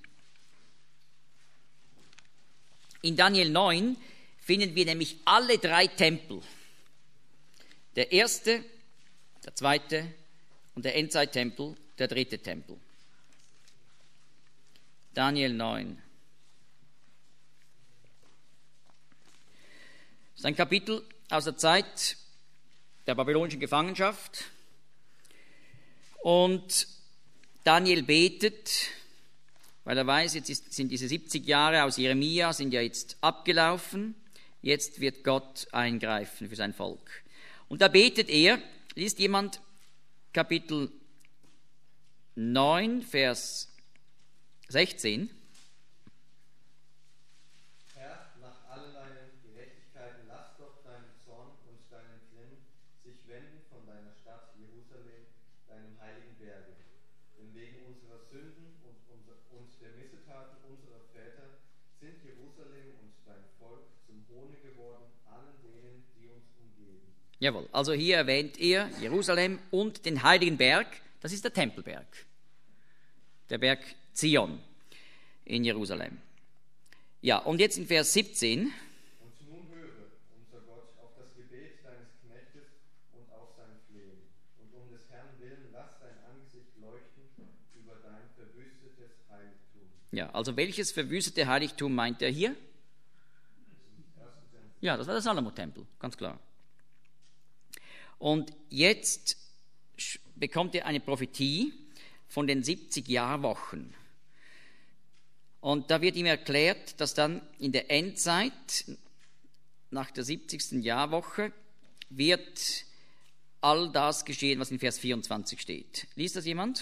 In Daniel neun finden wir nämlich alle drei Tempel. Der erste, der zweite und der Endzeittempel, der dritte Tempel. Daniel neun. Das ist ein Kapitel aus der Zeit der babylonischen Gefangenschaft. Und Daniel betet, weil er weiß, jetzt ist, sind diese siebzig Jahre aus Jeremia sind ja jetzt abgelaufen. Jetzt wird Gott eingreifen für sein Volk. Und da betet er, liest jemand Kapitel neun, Vers sechzehn. Herr, nach allen deinen Gerechtigkeiten lass doch deinen Zorn und deinen Grimm sich wenden von deiner Stadt Jerusalem, deinem heiligen Berge. Denn wegen unserer Sünden und, unser, und der Missetaten unserer Väter sind Jerusalem und dein Volk zum Hohne geworden, allen denen, die uns umgeben. Jawohl, also hier erwähnt er Jerusalem und den heiligen Berg, das ist der Tempelberg, der Berg Zion in Jerusalem. Ja, und jetzt in Vers siebzehn. Und nun höre, unser Gott, auf das Gebet deines Knechtes und auf sein Flehen. Und um des Herrn willen, lass dein Angesicht leuchten über dein verwüstetes Heiligtum. Ja, also welches verwüstete Heiligtum meint er hier? Ja, das war der Salomo-Tempel, ganz klar. Und jetzt bekommt er eine Prophetie von den siebzig Jahrwochen. Und da wird ihm erklärt, dass dann in der Endzeit, nach der siebzigsten Jahrwoche, wird all das geschehen, was in Vers vierundzwanzig steht. Liest das jemand?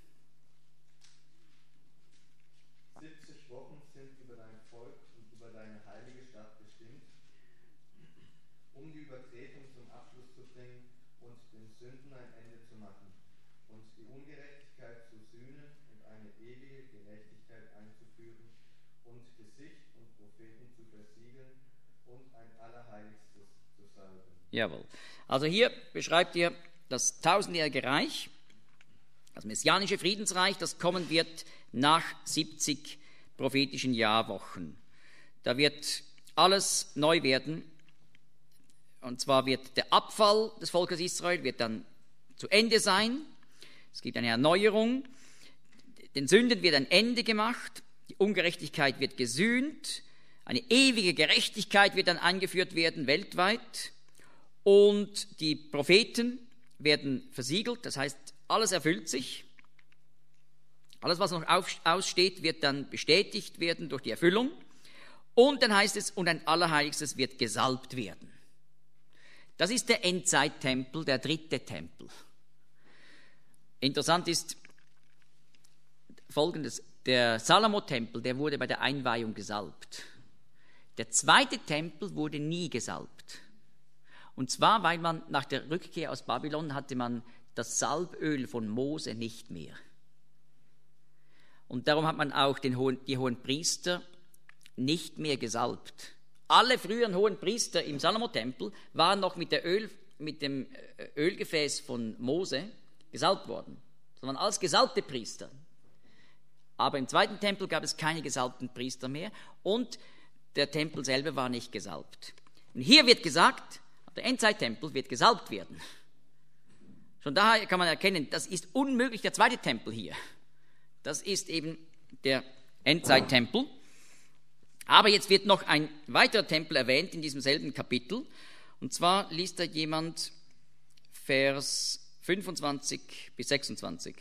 siebzig Wochen sind über dein Volk und über deine heilige Stadt bestimmt, um die Übertretung zum Abschluss zu bringen und den Sünden ein Ende zu machen und die Ungerechtigkeit zu sühnen und eine ewige Gerechtigkeit einzuführen und Gesicht und Propheten zu versiegeln und ein Allerheiligstes zu salben. Jawohl. Also hier beschreibt er das tausendjährige Reich, das messianische Friedensreich, das kommen wird nach siebzig prophetischen Jahrwochen. Da wird alles neu werden. Und zwar wird der Abfall des Volkes Israel wird dann zu Ende sein. Es gibt eine Erneuerung. Den Sünden wird ein Ende gemacht. Die Ungerechtigkeit wird gesühnt. Eine ewige Gerechtigkeit wird dann eingeführt werden weltweit. Und die Propheten werden versiegelt. Das heißt, alles erfüllt sich. Alles, was noch auf, aussteht, wird dann bestätigt werden durch die Erfüllung. Und dann heißt es, und ein Allerheiligstes wird gesalbt werden. Das ist der Endzeittempel, der dritte Tempel. Interessant ist Folgendes: Der Salomo-Tempel, der wurde bei der Einweihung gesalbt. Der zweite Tempel wurde nie gesalbt. Und zwar, weil man nach der Rückkehr aus Babylon hatte man das Salböl von Mose nicht mehr. Und darum hat man auch den hohen, die hohen Priester nicht mehr gesalbt. Alle früheren hohen Priester im Salomo-Tempel waren noch mit, der Öl, mit dem Ölgefäß von Mose gesalbt worden. Das waren alles gesalbte Priester. Aber im zweiten Tempel gab es keine gesalbten Priester mehr und der Tempel selber war nicht gesalbt. Und hier wird gesagt, der Endzeittempel wird gesalbt werden. Schon daher kann man erkennen, das ist unmöglich der zweite Tempel hier. Das ist eben der Endzeittempel. Aber jetzt wird noch ein weiterer Tempel erwähnt in diesem selben Kapitel. Und zwar liest da jemand Vers fünfundzwanzig bis sechsundzwanzig.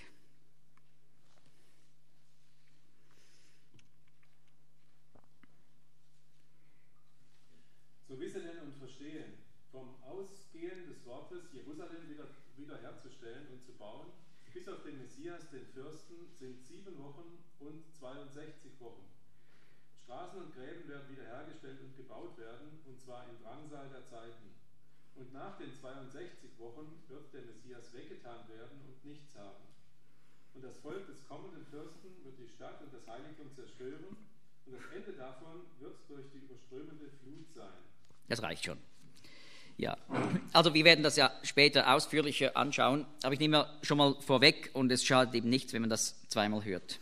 So wisse denn und verstehe, vom Ausgehen des Wortes, Jerusalem wieder, wiederherzustellen und zu bauen, bis auf den Messias, den Fürsten, sind sieben Wochen und zweiundsechzig Wochen. Straßen und Gräben werden wiederhergestellt und gebaut werden, und zwar im Drangsal der Zeiten. Und nach den zweiundsechzig Wochen wird der Messias weggetan werden und nichts haben. Und das Volk des kommenden Fürsten wird die Stadt und das Heiligtum zerstören, und das Ende davon wird durch die überströmende Flut sein. Das reicht schon. Ja, also wir werden das ja später ausführlicher anschauen, aber ich nehme schon mal vorweg, und es schadet eben nichts, wenn man das zweimal hört.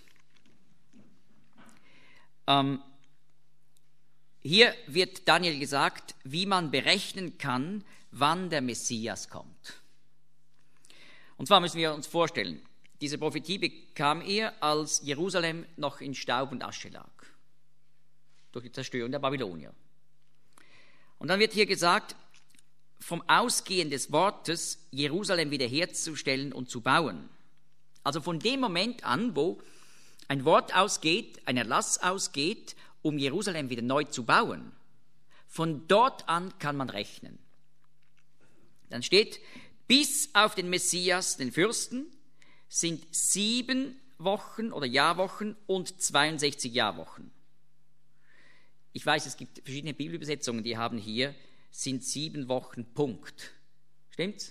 Ähm, hier wird Daniel gesagt, wie man berechnen kann, wann der Messias kommt. Und zwar müssen wir uns vorstellen, diese Prophetie bekam er, als Jerusalem noch in Staub und Asche lag, durch die Zerstörung der Babylonier. Und dann wird hier gesagt, vom Ausgehen des Wortes, Jerusalem wiederherzustellen und zu bauen. Also von dem Moment an, wo ein Wort ausgeht, ein Erlass ausgeht, um Jerusalem wieder neu zu bauen, von dort an kann man rechnen. Dann steht, bis auf den Messias, den Fürsten, sind sieben Wochen oder Jahrwochen und zweiundsechzig Jahrwochen. Ich weiß, es gibt verschiedene Bibelübersetzungen, die haben hier, sind sieben Wochen, Punkt. Stimmt's?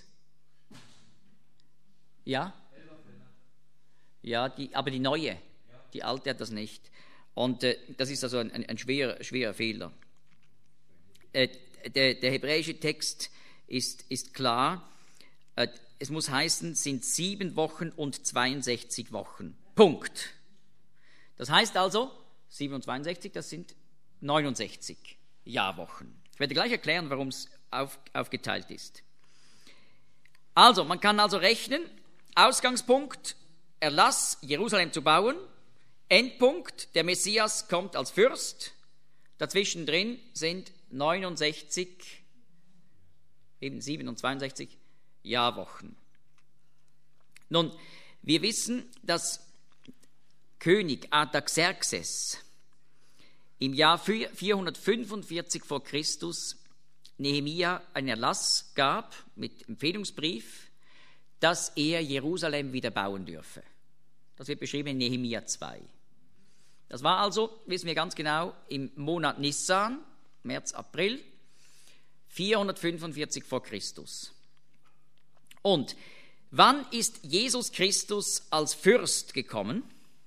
Ja? Ja, die, aber die neue, die alte hat das nicht. Und äh, das ist also ein, ein, ein schwerer, schwerer Fehler. Äh, der, der hebräische Text ist, ist klar, äh, es muss heißen, sind sieben Wochen und zweiundsechzig Wochen. Punkt. Das heißt also, sieben und zweiundsechzig, das sind neunundsechzig Jahrwochen. Ich werde gleich erklären, warum es auf, aufgeteilt ist. Also, man kann also rechnen, Ausgangspunkt, Erlass, Jerusalem zu bauen, Endpunkt, der Messias kommt als Fürst, dazwischen drin sind neunundsechzig, eben sieben und zweiundsechzig Jahrwochen. Nun, wir wissen, dass König Artaxerxes im Jahr vierhundertfünfundvierzig vor Christus Nehemia einen Erlass gab mit Empfehlungsbrief, dass er Jerusalem wieder bauen dürfe. Das wird beschrieben in Nehemia zwei. Das war also, wissen wir ganz genau, im Monat Nissan, März, April, vierhundertfünfundvierzig vor Christus. Und wann ist Jesus Christus als Fürst gekommen?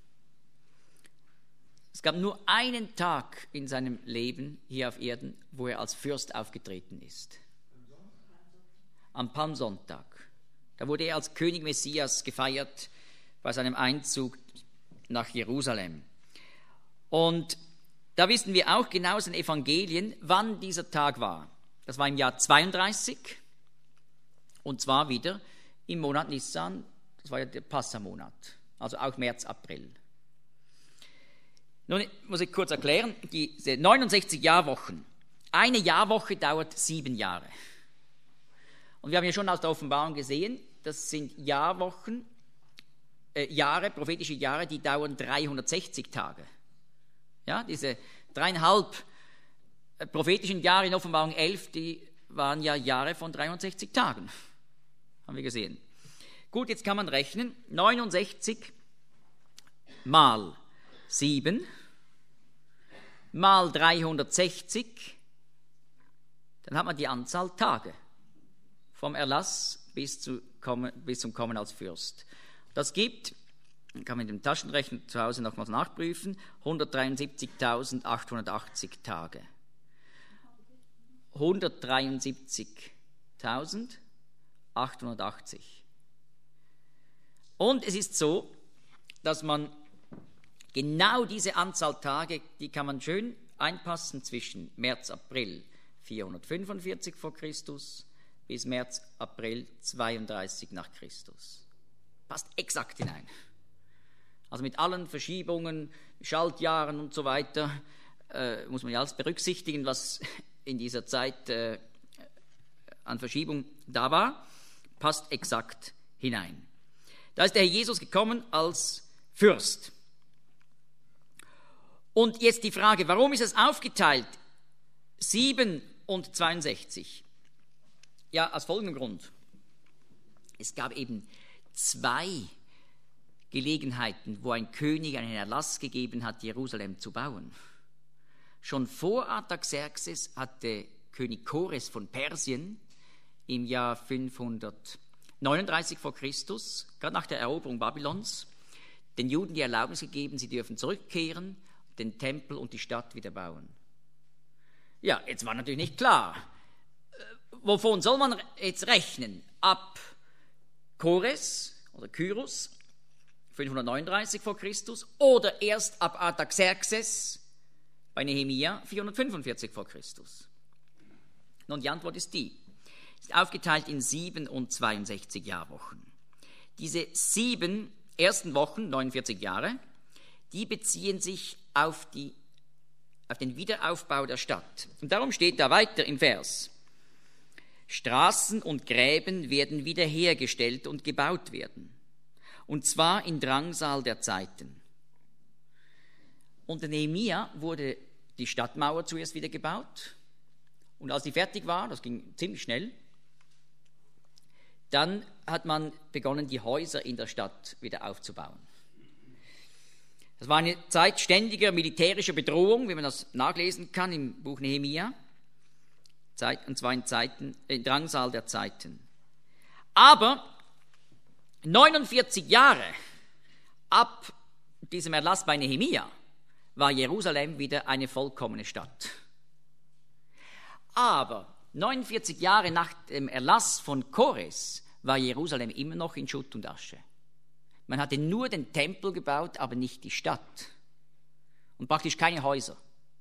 Es gab nur einen Tag in seinem Leben hier auf Erden, wo er als Fürst aufgetreten ist. Am Palmsonntag. Da wurde er als König Messias gefeiert bei seinem Einzug nach Jerusalem. Und da wissen wir auch genau aus den Evangelien, wann dieser Tag war. Das war im Jahr zweiunddreißig und zwar wieder im Monat Nissan, das war ja der Passamonat, also auch März, April. Nun muss ich kurz erklären, diese neunundsechzig Jahrwochen, eine Jahrwoche dauert sieben Jahre. Und wir haben ja schon aus der Offenbarung gesehen, das sind Jahrwochen äh, Jahre, prophetische Jahre, die dauern dreihundertsechzig Tage. Ja, diese dreieinhalb äh, prophetischen Jahre in Offenbarung elf, die waren ja Jahre von dreihundertsechzig Tagen. Haben wir gesehen. Gut, jetzt kann man rechnen. neunundsechzig mal sieben mal dreihundertsechzig, dann hat man die Anzahl Tage vom Erlass bis, zu kommen, bis zum Kommen als Fürst. Das gibt, kann man mit dem Taschenrechner zu Hause nochmals nachprüfen, hundertdreiundsiebzigtausendachthundertachtzig Tage. hundertdreiundsiebzigtausendachthundertachtzig. Und es ist so, dass man genau diese Anzahl Tage, die kann man schön einpassen zwischen März, April vierhundertfünfundvierzig vor Christus bis März, April zweiunddreißig nach Christus. Passt exakt hinein. Also mit allen Verschiebungen, Schaltjahren und so weiter, äh, muss man ja alles berücksichtigen, was in dieser Zeit äh, an Verschiebung da war, passt exakt hinein. Da ist der Herr Jesus gekommen als Fürst. Und jetzt die Frage, warum ist es aufgeteilt? sieben und zweiundsechzig. Ja, aus folgendem Grund. Es gab eben zwei Gelegenheiten, wo ein König einen Erlass gegeben hat, Jerusalem zu bauen. Schon vor Artaxerxes hatte König Kores von Persien im Jahr fünfhundertneununddreißig vor Christus, gerade nach der Eroberung Babylons, den Juden die Erlaubnis gegeben, sie dürfen zurückkehren, den Tempel und die Stadt wieder bauen. Ja, jetzt war natürlich nicht klar, wovon soll man jetzt rechnen? Ab Kores oder Kyros, fünfhundertneununddreißig vor Christus, oder erst ab Artaxerxes bei Nehemia, vierhundertfünfundvierzig vor Christus? Nun, die Antwort ist die. Es ist aufgeteilt in sieben und zweiundsechzig Jahrwochen. Diese sieben ersten Wochen, neunundvierzig Jahre, die beziehen sich auf, die, auf den Wiederaufbau der Stadt. Und darum steht da weiter im Vers: Straßen und Gräben werden wiederhergestellt und gebaut werden, und zwar in Drangsal der Zeiten. Unter Nehemia wurde die Stadtmauer zuerst wieder gebaut, und als die fertig war, das ging ziemlich schnell, dann hat man begonnen, die Häuser in der Stadt wieder aufzubauen. Das war eine Zeit ständiger militärischer Bedrohung, wie man das nachlesen kann im Buch Nehemia, und zwar in Zeiten, in Drangsal der Zeiten. Aber neunundvierzig Jahre ab diesem Erlass bei Nehemia war Jerusalem wieder eine vollkommene Stadt. Aber neunundvierzig Jahre nach dem Erlass von Kores war Jerusalem immer noch in Schutt und Asche. Man hatte nur den Tempel gebaut, aber nicht die Stadt. Und praktisch keine Häuser.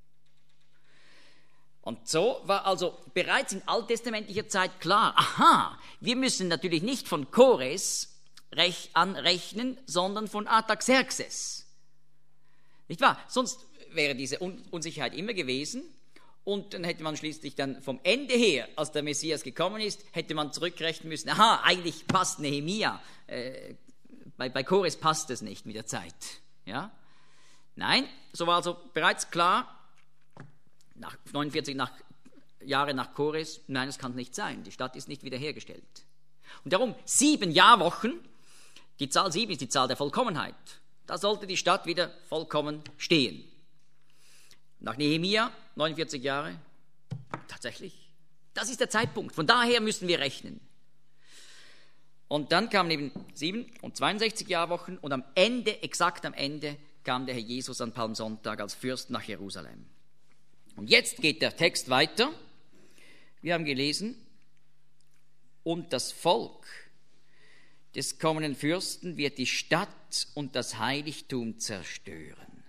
Und so war also bereits in alttestamentlicher Zeit klar, aha, wir müssen natürlich nicht von Kores anrechnen, sondern von Artaxerxes. Nicht wahr? Sonst wäre diese Unsicherheit immer gewesen. Und dann hätte man schließlich dann vom Ende her, als der Messias gekommen ist, hätte man zurückrechnen müssen, aha, eigentlich passt Nehemia, äh, bei, bei Kores passt es nicht mit der Zeit. Ja? Nein, so war also bereits klar, nach neunundvierzig nach, Jahre nach Kores, nein, das kann nicht sein, die Stadt ist nicht wiederhergestellt. Und darum sieben Jahrwochen, die Zahl sieben ist die Zahl der Vollkommenheit, da sollte die Stadt wieder vollkommen stehen. Nach Nehemia, neunundvierzig Jahre, tatsächlich, das ist der Zeitpunkt, von daher müssen wir rechnen. Und dann kamen eben sieben und zweiundsechzig Jahrwochen und am Ende, exakt am Ende, kam der Herr Jesus an Palmsonntag als Fürst nach Jerusalem. Und jetzt geht der Text weiter. Wir haben gelesen, und das Volk des kommenden Fürsten wird die Stadt und das Heiligtum zerstören.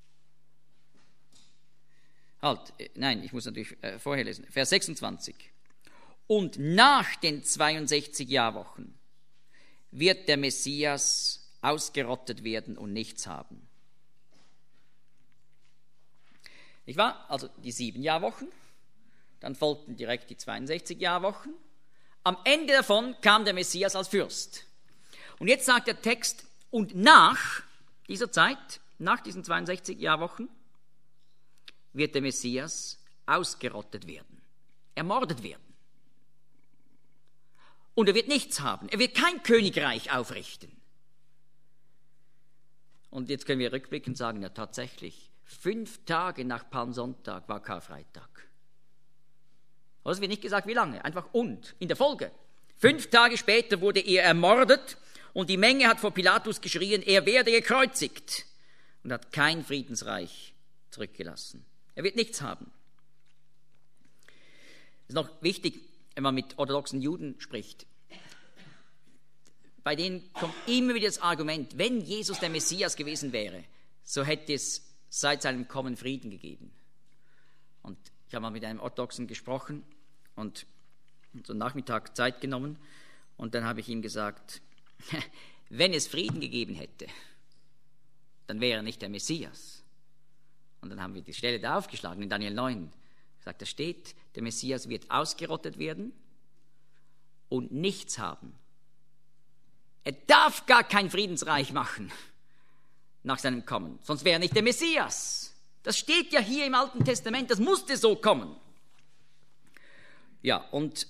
Halt, nein, ich muss natürlich äh, vorher lesen. Vers sechsundzwanzig. Und nach den zweiundsechzig Jahrwochen wird der Messias ausgerottet werden und nichts haben. Nicht wahr? Also die sieben Jahrwochen, dann folgten direkt die zweiundsechzig Jahrwochen. Am Ende davon kam der Messias als Fürst. Und jetzt sagt der Text, Und nach dieser Zeit, nach diesen zweiundsechzig Jahrwochen, wird der Messias ausgerottet werden, ermordet werden. Und er wird nichts haben. Er wird kein Königreich aufrichten. Und jetzt können wir rückblickend sagen, ja tatsächlich, fünf Tage nach Palmsonntag war Karfreitag. Aber es wird nicht gesagt, wie lange, einfach und, in der Folge. Fünf Tage später wurde er ermordet und die Menge hat vor Pilatus geschrien, er werde gekreuzigt und hat kein Friedensreich zurückgelassen. Er wird nichts haben. Es ist noch wichtig, wenn man mit orthodoxen Juden spricht. Bei denen kommt immer wieder das Argument, wenn Jesus der Messias gewesen wäre, so hätte es seit seinem Kommen Frieden gegeben. Und ich habe mal mit einem Orthodoxen gesprochen und so einen Nachmittag Zeit genommen und dann habe ich ihm gesagt, wenn es Frieden gegeben hätte, dann wäre er nicht der Messias. Und dann haben wir die Stelle da aufgeschlagen in Daniel neun. Sagt, da steht, der Messias wird ausgerottet werden und nichts haben. Er darf gar kein Friedensreich machen nach seinem Kommen, sonst wäre er nicht der Messias. Das steht ja hier im Alten Testament, das musste so kommen. Ja, und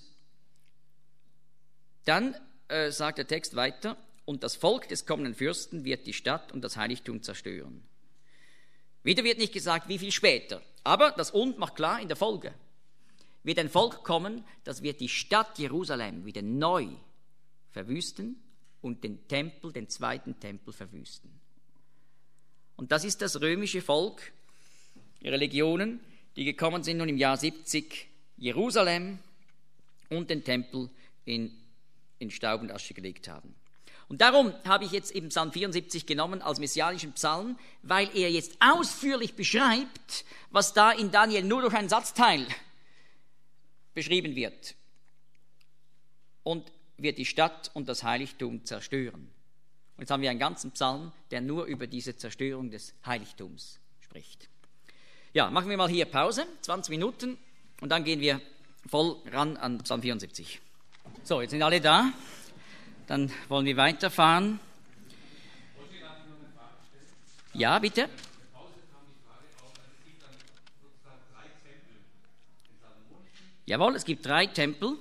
dann äh, sagt der Text weiter, und das Volk des kommenden Fürsten wird die Stadt und das Heiligtum zerstören. Wieder wird nicht gesagt, wie viel später, aber das Und macht klar, in der Folge wird ein Volk kommen, das wird die Stadt Jerusalem wieder neu verwüsten und den Tempel, den zweiten Tempel verwüsten. Und das ist das römische Volk, ihre Legionen, die gekommen sind nun im Jahr siebzig, Jerusalem und den Tempel in, in Staub und Asche gelegt haben. Und darum habe ich jetzt eben Psalm vierundsiebzig genommen als messianischen Psalm, weil er jetzt ausführlich beschreibt, was da in Daniel nur durch einen Satzteil beschrieben wird. Und wird die Stadt und das Heiligtum zerstören. Und jetzt haben wir einen ganzen Psalm, der nur über diese Zerstörung des Heiligtums spricht. Ja, machen wir mal hier Pause, zwanzig Minuten, und dann gehen wir voll ran an Psalm vierundsiebzig. So, jetzt sind alle da. Dann wollen wir weiterfahren. Ja, bitte. Jawohl, es gibt drei Tempel.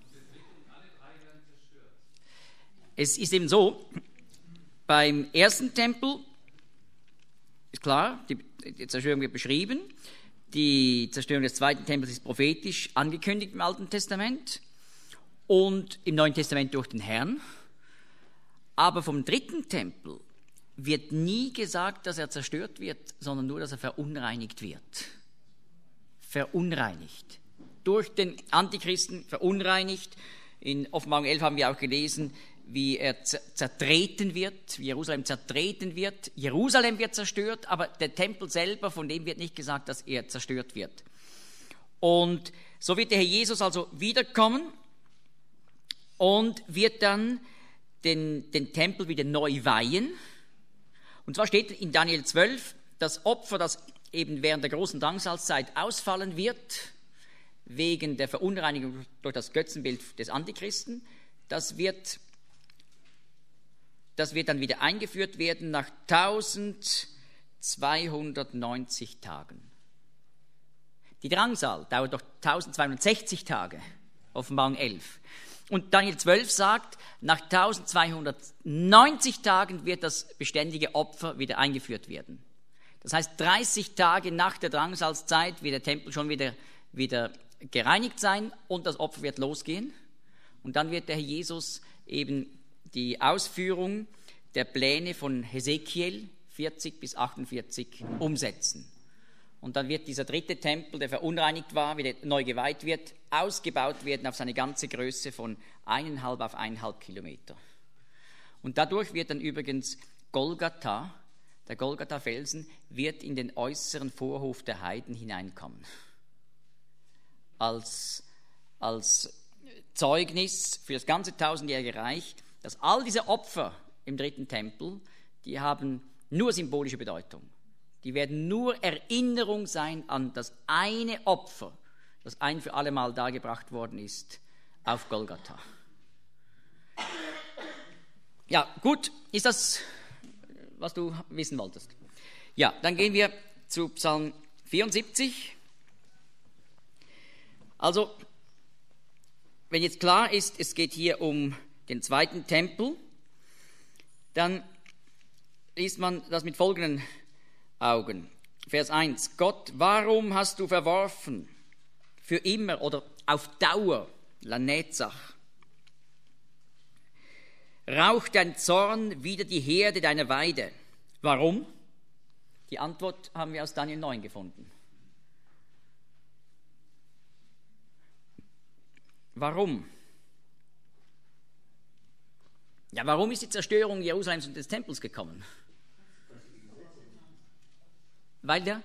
Es ist eben so, beim ersten Tempel ist klar, die, die Zerstörung wird beschrieben. Die Zerstörung des zweiten Tempels ist prophetisch angekündigt im Alten Testament und im Neuen Testament durch den Herrn. Aber vom dritten Tempel wird nie gesagt, dass er zerstört wird, sondern nur, dass er verunreinigt wird. Verunreinigt. Durch den Antichristen verunreinigt. In Offenbarung elf haben wir auch gelesen, wie er zertreten wird, wie Jerusalem zertreten wird. Jerusalem wird zerstört, aber der Tempel selber, von dem wird nicht gesagt, dass er zerstört wird. Und so wird der Herr Jesus also wiederkommen und wird dann den, den Tempel wieder neu weihen. Und zwar steht in Daniel zwölf, das Opfer, das eben während der großen Drangsalzzeit ausfallen wird, wegen der Verunreinigung durch das Götzenbild des Antichristen, das wird, das wird dann wieder eingeführt werden nach eintausendzweihundertneunzig Tagen. Die Drangsal dauert doch eintausendzweihundertsechzig Tage, Offenbarung elf. Und Daniel zwölf sagt, nach eintausendzweihundertneunzig Tagen wird das beständige Opfer wieder eingeführt werden. Das heißt, dreißig Tage nach der Drangsalzzeit wird der Tempel schon wieder, wieder gereinigt sein und das Opfer wird losgehen. Und dann wird der Herr Jesus eben die Ausführung der Pläne von Hesekiel vierzig bis achtundvierzig umsetzen. Und dann wird dieser dritte Tempel, der verunreinigt war, wieder neu geweiht wird, ausgebaut werden auf seine ganze Größe von eineinhalb auf eineinhalb Kilometer. Und dadurch wird dann übrigens Golgatha, der Golgatha-Felsen, wird in den äußeren Vorhof der Heiden hineinkommen. Als, als Zeugnis für das ganze tausendjährige Reich, dass all diese Opfer im dritten Tempel, die haben nur symbolische Bedeutung. Die werden nur Erinnerung sein an das eine Opfer, das ein für alle Mal dargebracht worden ist auf Golgatha. Ja, gut, ist das was du wissen wolltest? Ja, dann gehen wir zu Psalm vierundsiebzig. Also, wenn jetzt klar ist, es geht hier um den zweiten Tempel, dann liest man das mit folgenden Augen. Vers eins. Gott, warum hast du verworfen? Für immer oder auf Dauer, Lanetzach. Raucht dein Zorn wider die Herde deiner Weide. Warum? Die Antwort haben wir aus Daniel neun gefunden. Warum? Ja, warum ist die Zerstörung Jerusalems und des Tempels gekommen? Weil der?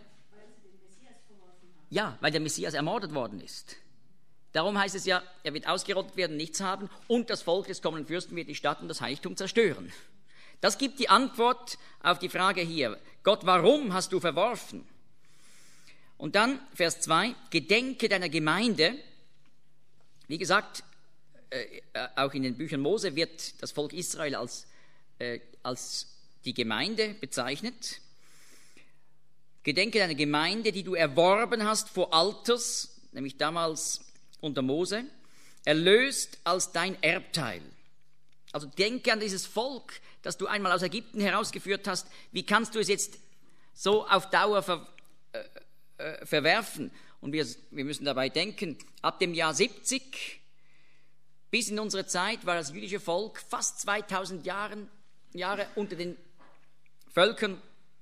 Ja, weil der Messias ermordet worden ist. Darum heißt es ja, er wird ausgerottet werden, nichts haben, und das Volk des kommenden Fürsten wird die Stadt und das Heiligtum zerstören. Das gibt die Antwort auf die Frage hier. Gott, warum hast du verworfen? Und dann Vers zwei, gedenke deiner Gemeinde. Wie gesagt, äh, auch in den Büchern Mose wird das Volk Israel als, äh, als die Gemeinde bezeichnet. Gedenke deiner Gemeinde, die du erworben hast vor Alters, nämlich damals unter Mose, erlöst als dein Erbteil. Also denke an dieses Volk, das du einmal aus Ägypten herausgeführt hast. Wie kannst du es jetzt so auf Dauer ver, äh, äh, verwerfen? Und wir, wir müssen dabei denken, ab dem Jahr siebzig bis in unsere Zeit war das jüdische Volk fast zweitausend Jahren, Jahre unter den Völkern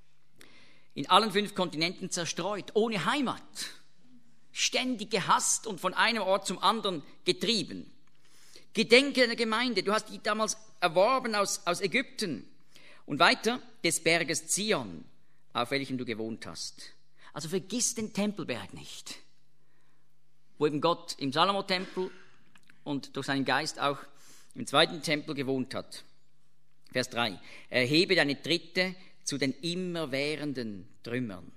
in allen fünf Kontinenten zerstreut, ohne Heimat, ständig gehasst und von einem Ort zum anderen getrieben. Gedenke deiner Gemeinde, du hast die damals erworben aus, aus Ägypten. Und weiter, des Berges Zion, auf welchem du gewohnt hast. Also vergiss den Tempelberg nicht, wo eben Gott im Salomo-Tempel und durch seinen Geist auch im zweiten Tempel gewohnt hat. Vers drei, erhebe deine Tritte zu den immerwährenden Trümmern.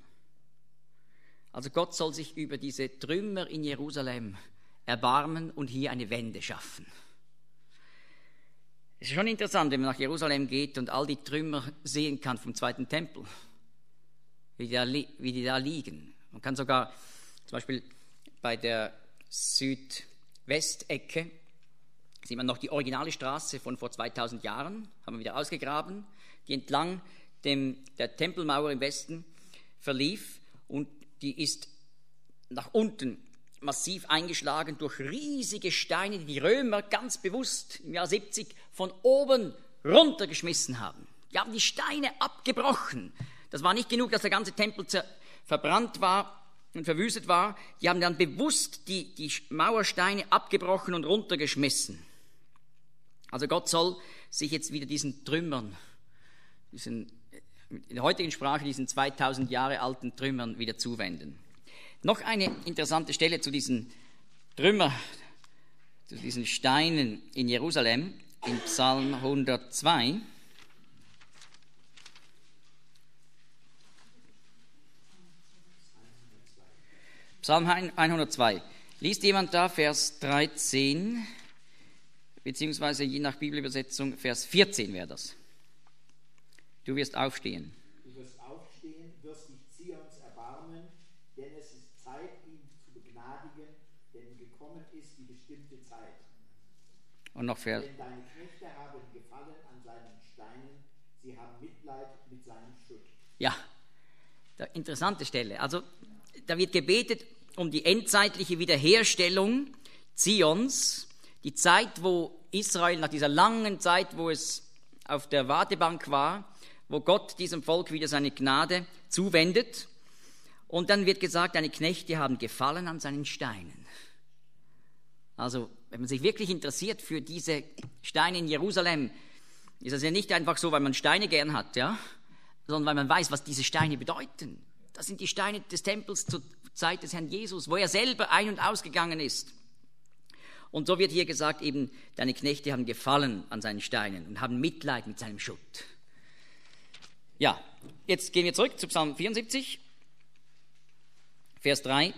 Also Gott soll sich über diese Trümmer in Jerusalem erbarmen und hier eine Wende schaffen. Es ist schon interessant, wenn man nach Jerusalem geht und all die Trümmer sehen kann vom zweiten Tempel, wie die da, wie die da liegen. Man kann sogar zum Beispiel bei der Südwestecke sieht man noch die originale Straße von vor zweitausend Jahren, haben wir wieder ausgegraben, die entlang dem, der Tempelmauer im Westen verlief, und die ist nach unten massiv eingeschlagen durch riesige Steine, die die Römer ganz bewusst im Jahr siebzig von oben runtergeschmissen haben. Die haben die Steine abgebrochen. Das war nicht genug, dass der ganze Tempel verbrannt war und verwüstet war. Die haben dann bewusst die, die Mauersteine abgebrochen und runtergeschmissen. Also Gott soll sich jetzt wieder diesen Trümmern, diesen, in der heutigen Sprache, diesen zweitausend Jahre alten Trümmern wieder zuwenden. Noch eine interessante Stelle zu diesen Trümmern, zu diesen Steinen in Jerusalem, in Psalm hundertzwei. Psalm hundertzwei. Liest jemand da Vers dreizehn, beziehungsweise je nach Bibelübersetzung Vers vierzehn wäre das. Du wirst aufstehen. Du wirst aufstehen, wirst dich Zions erbarmen, denn es ist Zeit, ihn zu begnadigen, denn gekommen ist die bestimmte Zeit. Und noch Vers. Denn deine Knechte haben gefallen an seinen Steinen, sie haben Mitleid mit seinem Schutt. Ja, interessante Stelle. Also da wird gebetet um die endzeitliche Wiederherstellung Zions, die Zeit, wo Israel nach dieser langen Zeit, wo es auf der Wartebank war, wo Gott diesem Volk wieder seine Gnade zuwendet. Und dann wird gesagt, deine Knechte haben gefallen an seinen Steinen. Also, wenn man sich wirklich interessiert für diese Steine in Jerusalem, ist das ja nicht einfach so, weil man Steine gern hat, ja, sondern weil man weiß, was diese Steine bedeuten. Das sind die Steine des Tempels zur Zeit des Herrn Jesus, wo er selber ein- und ausgegangen ist. Und so wird hier gesagt, eben, deine Knechte haben gefallen an seinen Steinen und haben Mitleid mit seinem Schutt. Ja, jetzt gehen wir zurück zu Psalm vierundsiebzig, Vers drei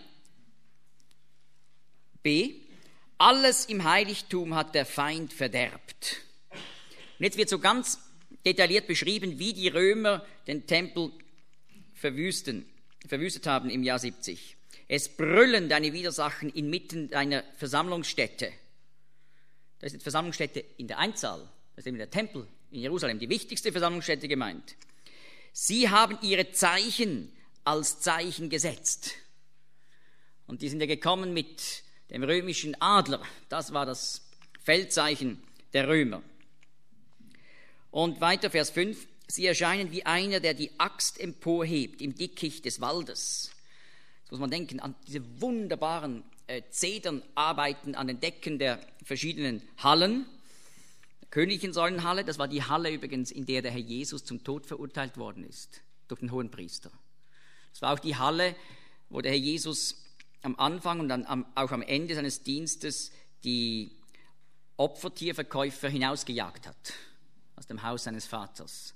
b. Alles im Heiligtum hat der Feind verderbt. Und jetzt wird so ganz detailliert beschrieben, wie die Römer den Tempel verwüsten, verwüstet haben im Jahr siebzig. Es brüllen deine Widersachen inmitten deiner Versammlungsstätte. Das ist die Versammlungsstätte in der Einzahl. Das ist eben der Tempel in Jerusalem, die wichtigste Versammlungsstätte gemeint. Sie haben ihre Zeichen als Zeichen gesetzt. Und die sind ja gekommen mit dem römischen Adler. Das war das Feldzeichen der Römer. Und weiter Vers fünf. Sie erscheinen wie einer, der die Axt emporhebt im Dickicht des Waldes. Jetzt muss man denken an diese wunderbaren äh, Zedernarbeiten an den Decken der verschiedenen Hallen. Die königlichen Säulenhalle, das war die Halle übrigens, in der der Herr Jesus zum Tod verurteilt worden ist, durch den Hohenpriester. Das war auch die Halle, wo der Herr Jesus am Anfang und dann am, auch am Ende seines Dienstes die Opfertierverkäufer hinausgejagt hat, aus dem Haus seines Vaters.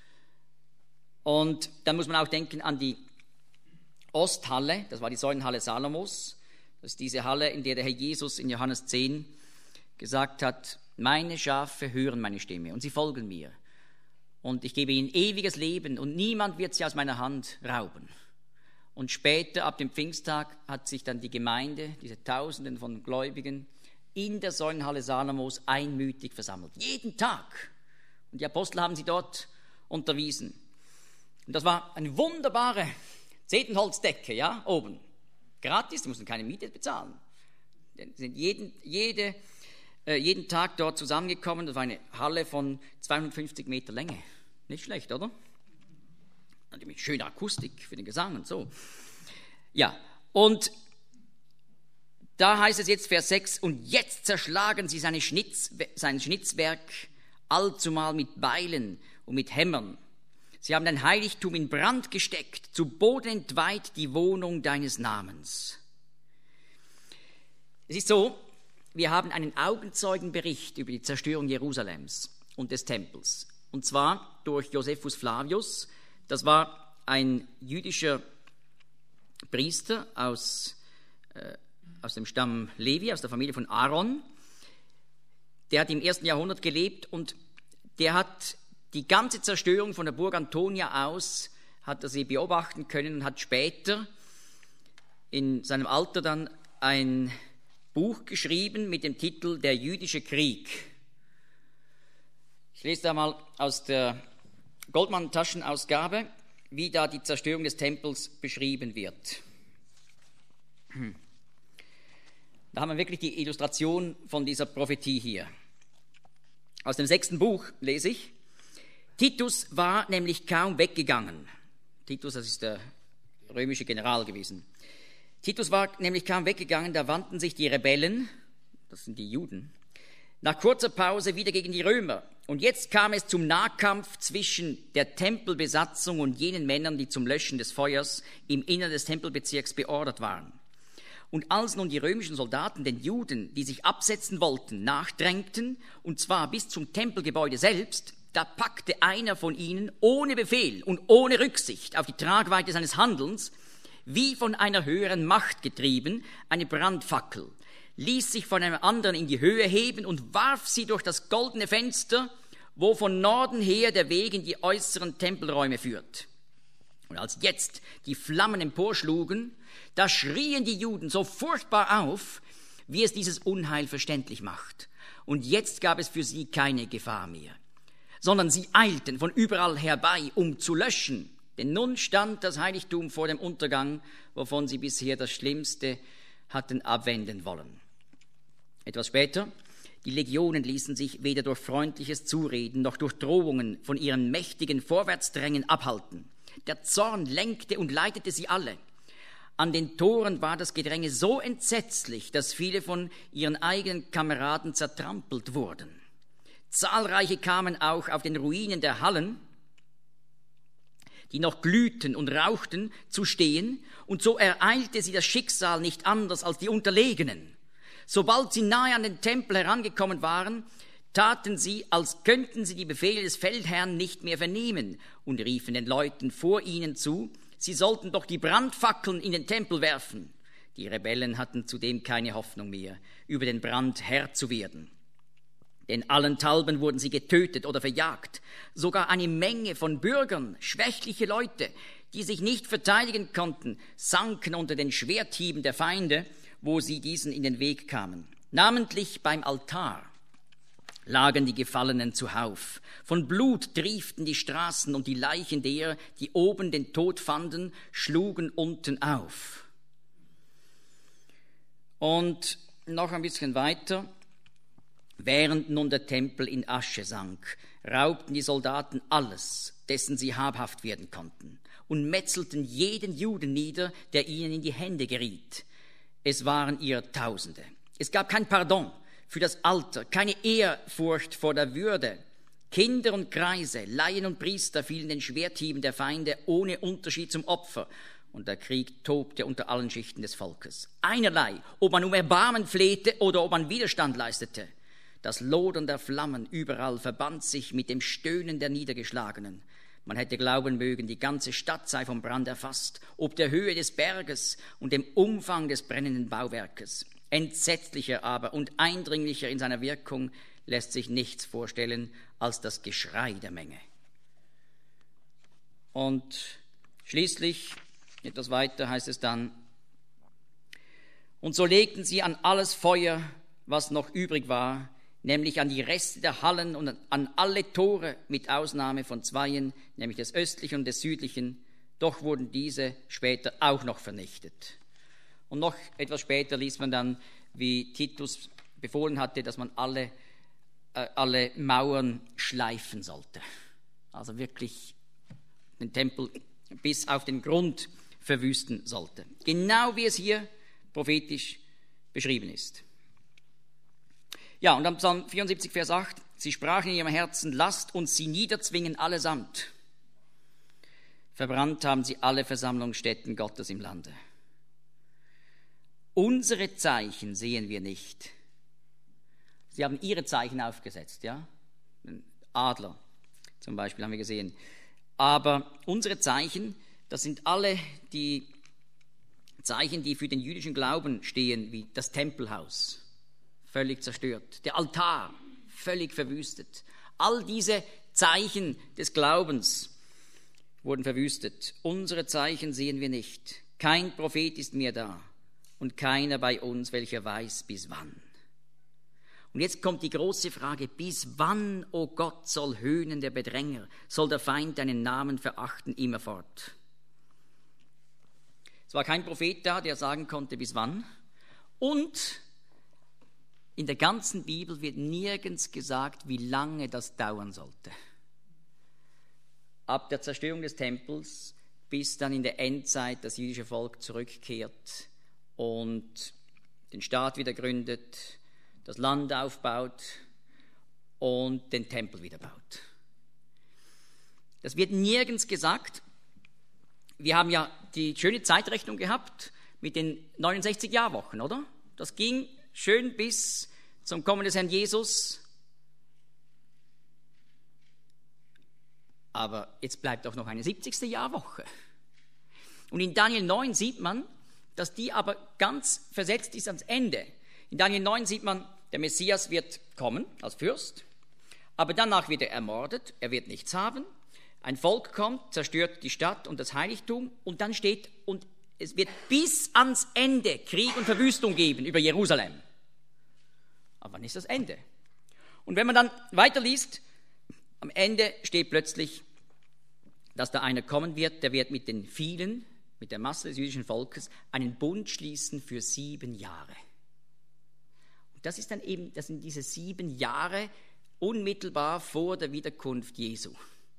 Und dann muss man auch denken an die Osthalle, das war die Säulenhalle Salomos. Das ist diese Halle, in der der Herr Jesus in Johannes zehn gesagt hat, meine Schafe hören meine Stimme und sie folgen mir. Und ich gebe ihnen ewiges Leben und niemand wird sie aus meiner Hand rauben. Und später, ab dem Pfingsttag, hat sich dann die Gemeinde, diese Tausenden von Gläubigen, in der Säulenhalle Salomos einmütig versammelt. Jeden Tag. Und die Apostel haben sie dort unterwiesen. Und das war eine wunderbare Zedernholzdecke, ja, oben. Gratis, die mussten keine Miete bezahlen. Die sind jeden, jede, äh, jeden Tag dort zusammengekommen. Das war eine Halle von zweihundertfünfzig Meter Länge. Nicht schlecht, oder? Und mit schöner Akustik für den Gesang und so. Ja, und da heißt es jetzt Vers sechs, und jetzt zerschlagen sie seine Schnitz, sein Schnitzwerk allzumal mit Beilen und mit Hämmern. Sie haben dein Heiligtum in Brand gesteckt, zu Boden entweiht die Wohnung deines Namens. Es ist so, wir haben einen Augenzeugenbericht über die Zerstörung Jerusalems und des Tempels. Und zwar durch Josephus Flavius. Das war ein jüdischer Priester aus, äh, aus dem Stamm Levi, aus der Familie von Aaron. Der hat im ersten Jahrhundert gelebt und der hat die ganze Zerstörung von der Burg Antonia aus, hat er sie beobachten können und hat später in seinem Alter dann ein Buch geschrieben mit dem Titel Der jüdische Krieg. Ich lese da mal aus der Goldmann-Taschenausgabe, wie da die Zerstörung des Tempels beschrieben wird. Da haben wir wirklich die Illustration von dieser Prophetie hier. Aus dem sechsten Buch lese ich: Titus war nämlich kaum weggegangen. Titus, das ist der römische General gewesen. Titus war nämlich kaum weggegangen, da wandten sich die Rebellen, das sind die Juden, nach kurzer Pause wieder gegen die Römer. Und jetzt kam es zum Nahkampf zwischen der Tempelbesatzung und jenen Männern, die zum Löschen des Feuers im Innern des Tempelbezirks beordert waren. Und als nun die römischen Soldaten den Juden, die sich absetzen wollten, nachdrängten, und zwar bis zum Tempelgebäude selbst, da packte einer von ihnen ohne Befehl und ohne Rücksicht auf die Tragweite seines Handelns, wie von einer höheren Macht getrieben, eine Brandfackel, ließ sich von einem anderen in die Höhe heben und warf sie durch das goldene Fenster, wo von Norden her der Weg in die äußeren Tempelräume führt. Und als jetzt die Flammen emporschlugen, da schrien die Juden so furchtbar auf, wie es dieses Unheil verständlich macht. Und jetzt gab es für sie keine Gefahr mehr, sondern sie eilten von überall herbei, um zu löschen. Denn nun stand das Heiligtum vor dem Untergang, wovon sie bisher das Schlimmste hatten abwenden wollen. Etwas später, die Legionen ließen sich weder durch freundliches Zureden noch durch Drohungen von ihren mächtigen Vorwärtsdrängen abhalten. Der Zorn lenkte und leitete sie alle. An den Toren war das Gedränge so entsetzlich, dass viele von ihren eigenen Kameraden zertrampelt wurden. Zahlreiche kamen auch auf den Ruinen der Hallen, die noch glühten und rauchten, zu stehen, und so ereilte sie das Schicksal nicht anders als die Unterlegenen. Sobald sie nahe an den Tempel herangekommen waren, taten sie, als könnten sie die Befehle des Feldherrn nicht mehr vernehmen, und riefen den Leuten vor ihnen zu, sie sollten doch die Brandfackeln in den Tempel werfen. Die Rebellen hatten zudem keine Hoffnung mehr, über den Brand Herr zu werden. denn allenthalben wurden sie getötet oder verjagt. Sogar eine Menge von Bürgern, schwächliche Leute, die sich nicht verteidigen konnten, sanken unter den Schwerthieben der Feinde, wo sie diesen in den Weg kamen. Namentlich beim Altar lagen die Gefallenen zuhauf. Von Blut trieften die Straßen und die Leichen derer, die oben den Tod fanden, schlugen unten auf. Und noch ein bisschen weiter. Während nun der Tempel in Asche sank, raubten die Soldaten alles, dessen sie habhaft werden konnten, und metzelten jeden Juden nieder, der ihnen in die Hände geriet. Es waren ihr Tausende. Es gab kein Pardon für das Alter, keine Ehrfurcht vor der Würde. Kinder und Greise, Laien und Priester fielen den Schwerthieben der Feinde ohne Unterschied zum Opfer. Und der Krieg tobte unter allen Schichten des Volkes. Einerlei, ob man um Erbarmen flehte oder ob man Widerstand leistete. Das Lodern der Flammen überall verband sich mit dem Stöhnen der Niedergeschlagenen. Man hätte glauben mögen, die ganze Stadt sei vom Brand erfasst, ob der Höhe des Berges und dem Umfang des brennenden Bauwerkes. Entsetzlicher aber und eindringlicher in seiner Wirkung lässt sich nichts vorstellen als das Geschrei der Menge. Und schließlich, etwas weiter heißt es dann, und so legten sie an alles Feuer, was noch übrig war, nämlich an die Reste der Hallen und an alle Tore, mit Ausnahme von zweien, nämlich des östlichen und des südlichen, doch wurden diese später auch noch vernichtet. Und noch etwas später liest man dann, wie Titus befohlen hatte, dass man alle, äh, alle Mauern schleifen sollte. Also wirklich den Tempel bis auf den Grund verwüsten sollte. Genau wie es hier prophetisch beschrieben ist. Ja, und am Psalm vierundsiebzig, Vers acht, sie sprachen in ihrem Herzen, lasst uns sie niederzwingen allesamt. Verbrannt haben sie alle Versammlungsstätten Gottes im Lande. Unsere Zeichen sehen wir nicht. Sie haben ihre Zeichen aufgesetzt, ja? Adler zum Beispiel haben wir gesehen. Aber unsere Zeichen, das sind alle die Zeichen, die für den jüdischen Glauben stehen, wie das Tempelhaus, völlig zerstört, der Altar, völlig verwüstet. All diese Zeichen des Glaubens wurden verwüstet. Unsere Zeichen sehen wir nicht. Kein Prophet ist mehr da und keiner bei uns, welcher weiß, bis wann. Und jetzt kommt die große Frage, bis wann, o Gott, soll höhnen der Bedränger, soll der Feind deinen Namen verachten immerfort? Es war kein Prophet da, der sagen konnte, bis wann. Und in der ganzen Bibel wird nirgends gesagt, wie lange das dauern sollte. Ab der Zerstörung des Tempels bis dann in der Endzeit das jüdische Volk zurückkehrt und den Staat wieder gründet, das Land aufbaut und den Tempel wieder baut. Das wird nirgends gesagt. Wir haben ja die schöne Zeitrechnung gehabt mit den neunundsechzig Jahrwochen, oder? Das ging schön bis zum Kommen des Herrn Jesus. Aber jetzt bleibt auch noch eine siebzigste Jahrwoche. Und in Daniel neun sieht man, dass die aber ganz versetzt ist ans Ende. In Daniel neun sieht man, der Messias wird kommen als Fürst, aber danach wird er ermordet, er wird nichts haben. Ein Volk kommt, zerstört die Stadt und das Heiligtum und dann steht, und es wird bis ans Ende Krieg und Verwüstung geben über Jerusalem. Aber wann ist das Ende? Und wenn man dann weiterliest, am Ende steht plötzlich, dass da einer kommen wird, der wird mit den vielen, mit der Masse des jüdischen Volkes, einen Bund schließen für sieben Jahre. Und das ist dann eben, das sind diese sieben Jahre unmittelbar vor der Wiederkunft Jesu.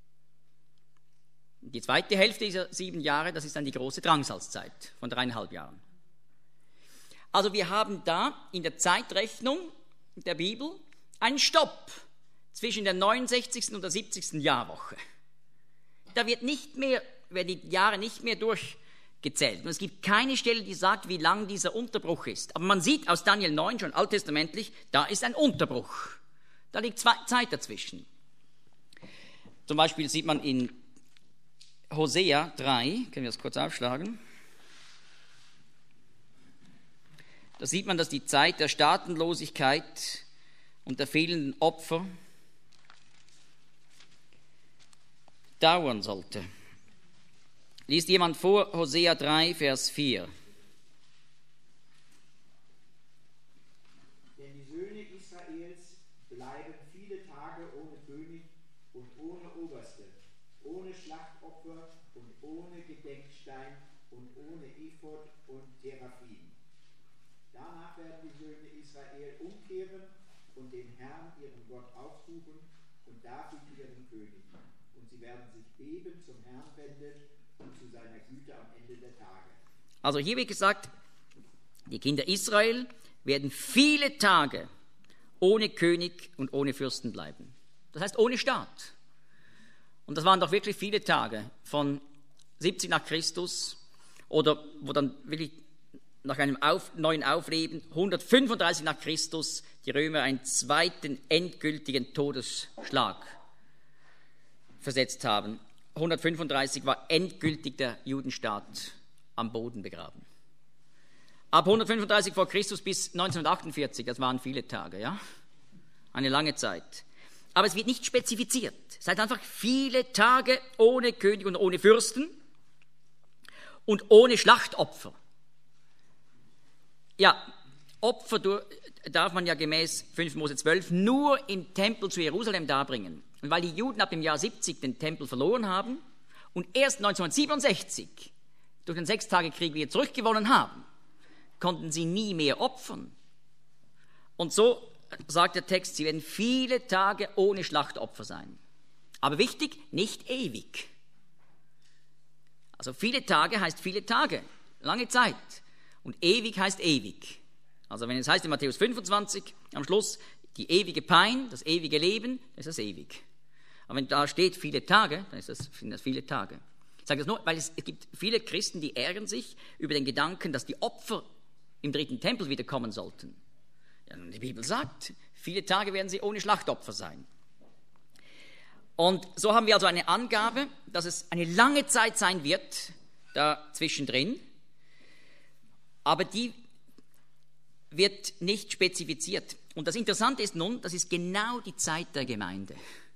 Die zweite Hälfte dieser sieben Jahre, das ist dann die große Drangsalzzeit von dreieinhalb Jahren. Also wir haben da in der Zeitrechnung der Bibel einen Stopp zwischen der neunundsechzigsten und der siebzigsten Jahrwoche. Da wird nicht mehr, werden die Jahre nicht mehr durchgezählt. Und es gibt keine Stelle, die sagt, wie lang dieser Unterbruch ist. Aber man sieht aus Daniel neun schon alttestamentlich, da ist ein Unterbruch. Da liegt zwei Zeit dazwischen. Zum Beispiel sieht man in Hosea drei, können wir das kurz aufschlagen. Da sieht man, dass die Zeit der Staatenlosigkeit und der fehlenden Opfer dauern sollte. Liest jemand vor Hosea drei, Vers vier. Denn die Söhne Israels bleiben viele Tage ohne König und ohne Oberste, ohne Schlachtopfer und ohne Gedenkstein und ohne Ephod und Teraphim. Danach werden die Söhne Israel umkehren und den Herrn, ihren Gott, aufsuchen und David ihren König. Und sie werden sich bebend zum Herrn wenden und zu seiner Güte am Ende der Tage. Also hier wird gesagt, die Kinder Israel werden viele Tage ohne König und ohne Fürsten bleiben. Das heißt ohne Staat. Und das waren doch wirklich viele Tage, von siebzig nach Christus oder wo dann wirklich nach einem auf, neuen Aufleben hundertfünfunddreißig nach Christus die Römer einen zweiten endgültigen Todesschlag versetzt haben. hundertfünfunddreißig war endgültig der Judenstaat am Boden begraben. Ab hundertfünfunddreißig vor Christus bis neunzehnhundertachtundvierzig, das waren viele Tage, ja, eine lange Zeit. Aber es wird nicht spezifiziert. Es heißt einfach viele Tage ohne König und ohne Fürsten und ohne Schlachtopfer. Ja, Opfer darf man ja gemäß fünf Mose zwölf nur im Tempel zu Jerusalem darbringen. Und weil die Juden ab dem Jahr siebzig den Tempel verloren haben und erst neunzehnhundertsiebenundsechzig durch den Sechstagekrieg wieder zurückgewonnen haben, konnten sie nie mehr opfern. Und so sagt der Text, sie werden viele Tage ohne Schlachtopfer sein. Aber wichtig, nicht ewig. Also viele Tage heißt viele Tage, lange Zeit. Und ewig heißt ewig. Also wenn es heißt in Matthäus fünfundzwanzig am Schluss, die ewige Pein, das ewige Leben, dann ist das ewig. Aber wenn da steht viele Tage, dann ist das, sind das viele Tage. Ich sage das nur, weil es, es gibt viele Christen, die ärgern sich über den Gedanken, dass die Opfer im dritten Tempel wieder kommen sollten. Ja, die Bibel sagt, viele Tage werden sie ohne Schlachtopfer sein. Und so haben wir also eine Angabe, dass es eine lange Zeit sein wird, da zwischendrin, aber die wird nicht spezifiziert. Und das Interessante ist nun, das ist genau die Zeit der Gemeinde.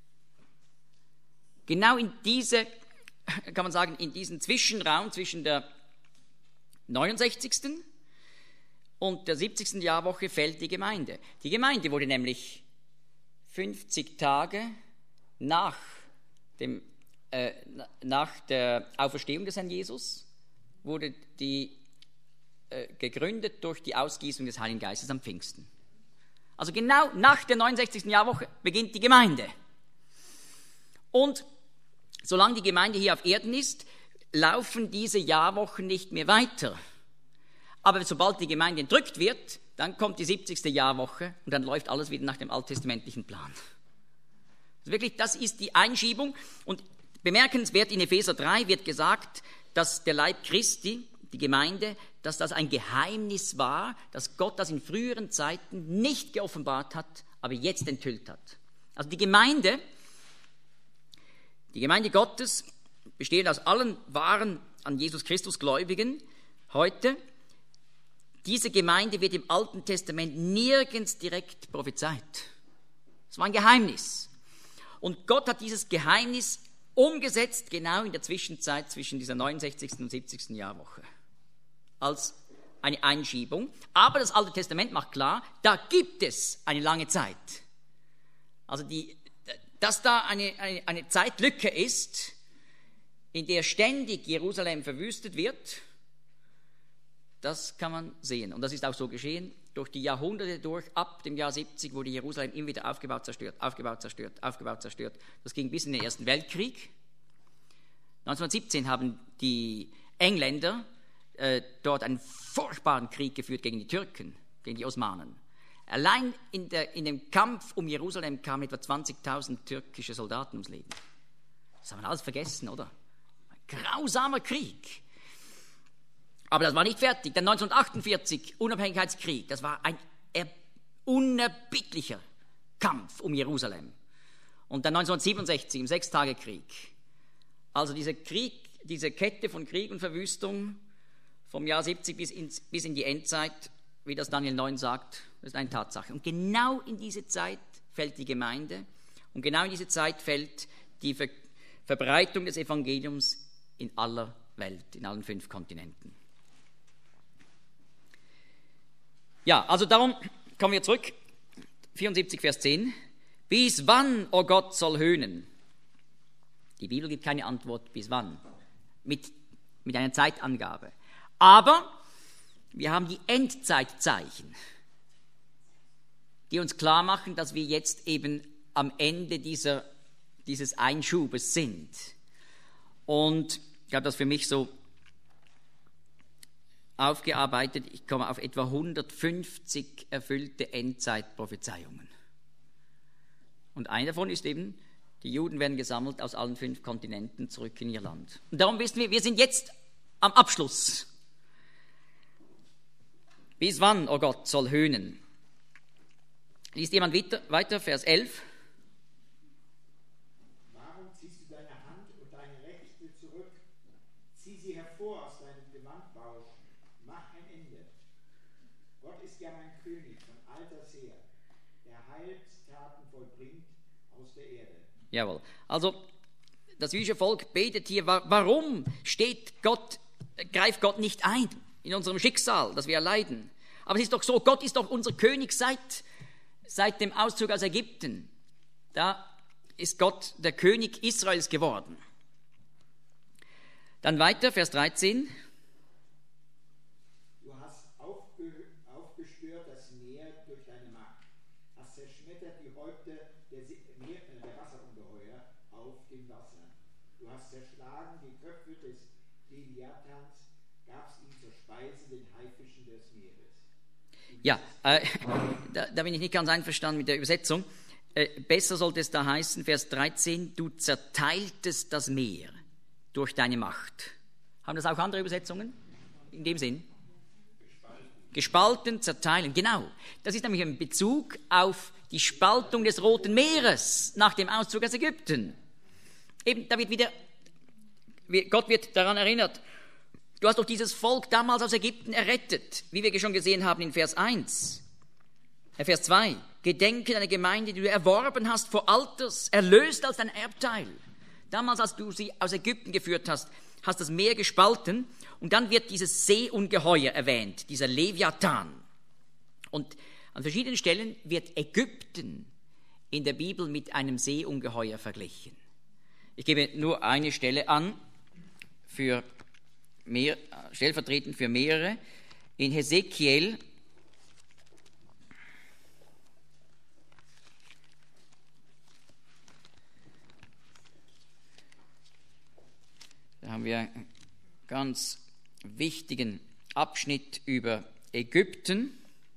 Genau in diese, kann man sagen, in diesen Zwischenraum zwischen der neunundsechzigsten und der siebzigsten Jahrwoche fällt die Gemeinde. Die Gemeinde wurde nämlich fünfzig Tage nach, dem, äh, nach der Auferstehung des Herrn Jesus, wurde die äh, gegründet durch die Ausgießung des Heiligen Geistes am Pfingsten. Also genau nach der neunundsechzigsten Jahrwoche beginnt die Gemeinde. Und solange die Gemeinde hier auf Erden ist, laufen diese Jahrwochen nicht mehr weiter. Aber sobald die Gemeinde entrückt wird, dann kommt die siebzigste Jahrwoche und dann läuft alles wieder nach dem alttestamentlichen Plan. Also wirklich, das ist die Einschiebung. Und bemerkenswert, in Epheser drei wird gesagt, dass der Leib Christi, die Gemeinde, dass das ein Geheimnis war, dass Gott das in früheren Zeiten nicht geoffenbart hat, aber jetzt enthüllt hat. Also die Gemeinde, die Gemeinde Gottes besteht aus allen wahren an Jesus Christus Gläubigen heute. Diese Gemeinde wird im Alten Testament nirgends direkt prophezeit. Es war ein Geheimnis. Und Gott hat dieses Geheimnis umgesetzt, genau in der Zwischenzeit zwischen dieser neunundsechzigsten und siebzigsten Jahrwoche. Als eine Einschiebung. Aber das Alte Testament macht klar, da gibt es eine lange Zeit. Also die, dass da eine, eine, eine Zeitlücke ist, in der ständig Jerusalem verwüstet wird, das kann man sehen. Und das ist auch so geschehen, durch die Jahrhunderte durch. Ab dem Jahr siebzig wurde Jerusalem immer wieder aufgebaut, zerstört, aufgebaut, zerstört, aufgebaut, zerstört. Das ging bis in den Ersten Weltkrieg. neunzehnhundertsiebzehn haben die Engländer äh, dort einen furchtbaren Krieg geführt gegen die Türken, gegen die Osmanen. Allein in, der, in dem Kampf um Jerusalem kamen etwa zwanzigtausend türkische Soldaten ums Leben. Das haben wir alles vergessen, oder? Ein grausamer Krieg. Aber das war nicht fertig. Dann neunzehnhundertachtundvierzig, Unabhängigkeitskrieg, das war ein unerbittlicher Kampf um Jerusalem. Und dann neunzehnhundertsiebenundsechzig im Sechstagekrieg. Also dieser Krieg, diese Kette von Krieg und Verwüstung vom Jahr siebzig bis, ins, bis in die Endzeit wie das Daniel neun sagt, das ist eine Tatsache. Und genau in diese Zeit fällt die Gemeinde und genau in diese Zeit fällt die Ver- Verbreitung des Evangeliums in aller Welt, in allen fünf Kontinenten. Ja, also darum kommen wir zurück, vierundsiebzig, Vers zehn. Bis wann, o Gott, soll höhnen? Die Bibel gibt keine Antwort, bis wann, mit, mit einer Zeitangabe. Aber wir haben die Endzeitzeichen, die uns klar machen, dass wir jetzt eben am Ende dieser, dieses Einschubes sind. Und ich habe das für mich so aufgearbeitet. Ich komme auf etwa hundertfünfzig erfüllte Endzeitprophezeiungen. Und eine davon ist eben, die Juden werden gesammelt aus allen fünf Kontinenten zurück in ihr Land. Und darum wissen wir, wir sind jetzt am Abschluss. Bis wann, oh Gott, soll höhnen? Liest jemand weiter, weiter Vers elf? Warum ziehst du deine Hand und deine Rechte zurück? Zieh sie hervor aus deinem Gewandbausch. Mach ein Ende. Gott ist ja mein König von alters her, der Heilstaten vollbringt aus der Erde. Jawohl. Also das jüdische Volk betet hier, warum steht Gott, greift Gott nicht ein in unserem Schicksal, das wir erleiden? Aber es ist doch so, Gott ist doch unser König seit, seit dem Auszug aus Ägypten. Da ist Gott der König Israels geworden. Dann weiter, Vers dreizehn. Du hast aufge, aufgestört das Meer durch deine Macht, hast zerschmettert die Häupter der, Meer, der Wasserungeheuer auf dem Wasser. Du hast zerschlagen die Köpfe des Leviathans, gabst ihm zur Speise den Haifischen des Meeres. Ja, äh, da, da bin ich nicht ganz einverstanden mit der Übersetzung. Äh, besser sollte es da heißen, Vers dreizehn, du zerteiltest das Meer durch deine Macht. Haben das auch andere Übersetzungen? In dem Sinn? Gespalten, Gespalten zerteilen, genau. Das ist nämlich ein Bezug auf die Spaltung des Roten Meeres nach dem Auszug aus Ägypten. Eben, da wird wieder, Gott wird daran erinnert, du hast doch dieses Volk damals aus Ägypten errettet, wie wir schon gesehen haben in Vers eins. Äh, Vers zwei. Gedenke deiner Gemeinde, die du erworben hast vor Alters, erlöst als dein Erbteil. Damals, als du sie aus Ägypten geführt hast, hast das Meer gespalten und dann wird dieses Seeungeheuer erwähnt, dieser Leviathan. Und an verschiedenen Stellen wird Ägypten in der Bibel mit einem Seeungeheuer verglichen. Ich gebe nur eine Stelle an, für mehr, stellvertretend für mehrere. In Hesekiel da haben wir einen ganz wichtigen Abschnitt über Ägypten.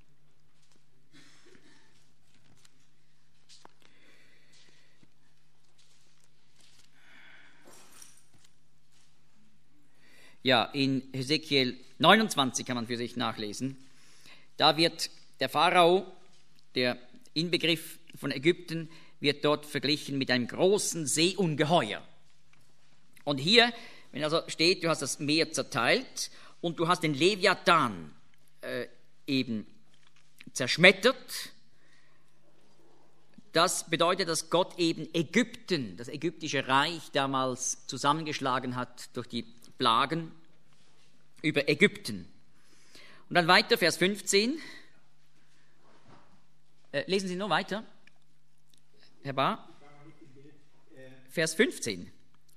Ja, in Hesekiel neunundzwanzig kann man für sich nachlesen. Da wird der Pharao, der Inbegriff von Ägypten, wird dort verglichen mit einem großen Seeungeheuer. Und hier, wenn also steht, du hast das Meer zerteilt und du hast den Leviathan äh, eben zerschmettert, das bedeutet, dass Gott eben Ägypten, das ägyptische Reich damals zusammengeschlagen hat durch die Plagen über Ägypten. Und dann weiter, Vers fünfzehn. Äh, lesen Sie nur weiter, Herr Bahr. Vers fünfzehn.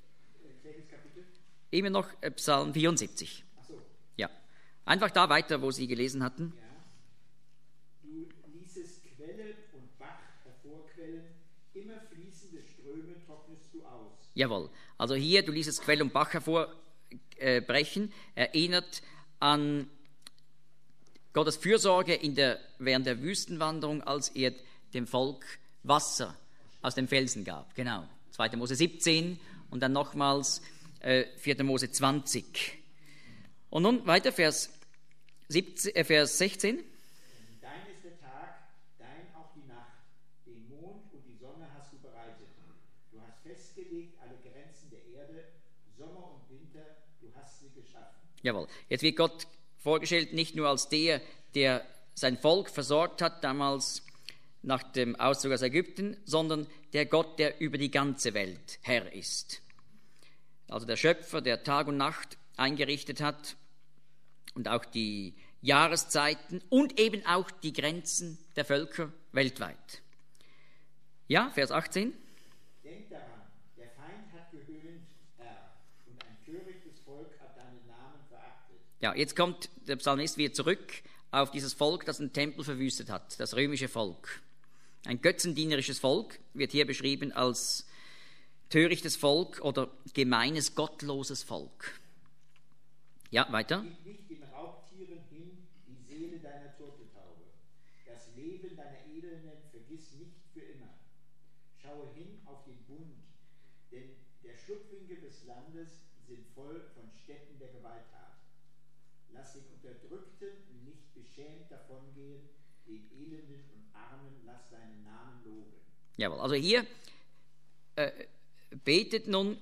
Immer noch Psalm vierundsiebzig. Ja. Einfach da weiter, wo Sie gelesen hatten. Du ließest Quelle und Bach hervorquellen, immer fließende Ströme trocknest du aus. Jawohl. Also hier, du ließest Quelle und Bach hervorbrechen, erinnert an Gottes Fürsorge in der, während der Wüstenwanderung, als er dem Volk Wasser aus dem Felsen gab. Genau. zweiter Mose siebzehn und dann nochmals äh, vierter Mose zwanzig. Und nun weiter, Vers, siebzehn, äh, Vers sechzehn. Dein ist der Tag, dein auch die Nacht. Den Mond und die Sonne hast du bereitet. Du hast festgelegt alle Grenzen der Erde, Sommer und Winter, du hast sie geschaffen. Jawohl. Jetzt wird Gott vorgestellt nicht nur als der, der sein Volk versorgt hat, damals nach dem Auszug aus Ägypten, sondern der Gott, der über die ganze Welt Herr ist. Also der Schöpfer, der Tag und Nacht eingerichtet hat und auch die Jahreszeiten und eben auch die Grenzen der Völker weltweit. Ja, Vers achtzehn. Denk daran, der Feind hat gehöhnt, Herr, und ein törichtes Volk hat deinen Namen verachtet. Ja, jetzt kommt der Psalmist wieder zurück auf dieses Volk, das den Tempel verwüstet hat, das römische Volk. Ein götzendienerisches Volk wird hier beschrieben als törichtes Volk oder gemeines, gottloses Volk. Ja, weiter. Gib nicht den Raubtieren hin die Seele deiner Turteltaube. Das Leben deiner Elenden vergiss nicht für immer. Schaue hin auf den Bund, denn der Schlupfwinkel des Landes sind voll von Städten der Gewalttat. Lass den Unterdrückten nicht beschämt davongehen, den Elenden und Armen lass deinen Namen loben. Jawohl, also hier äh, betet nun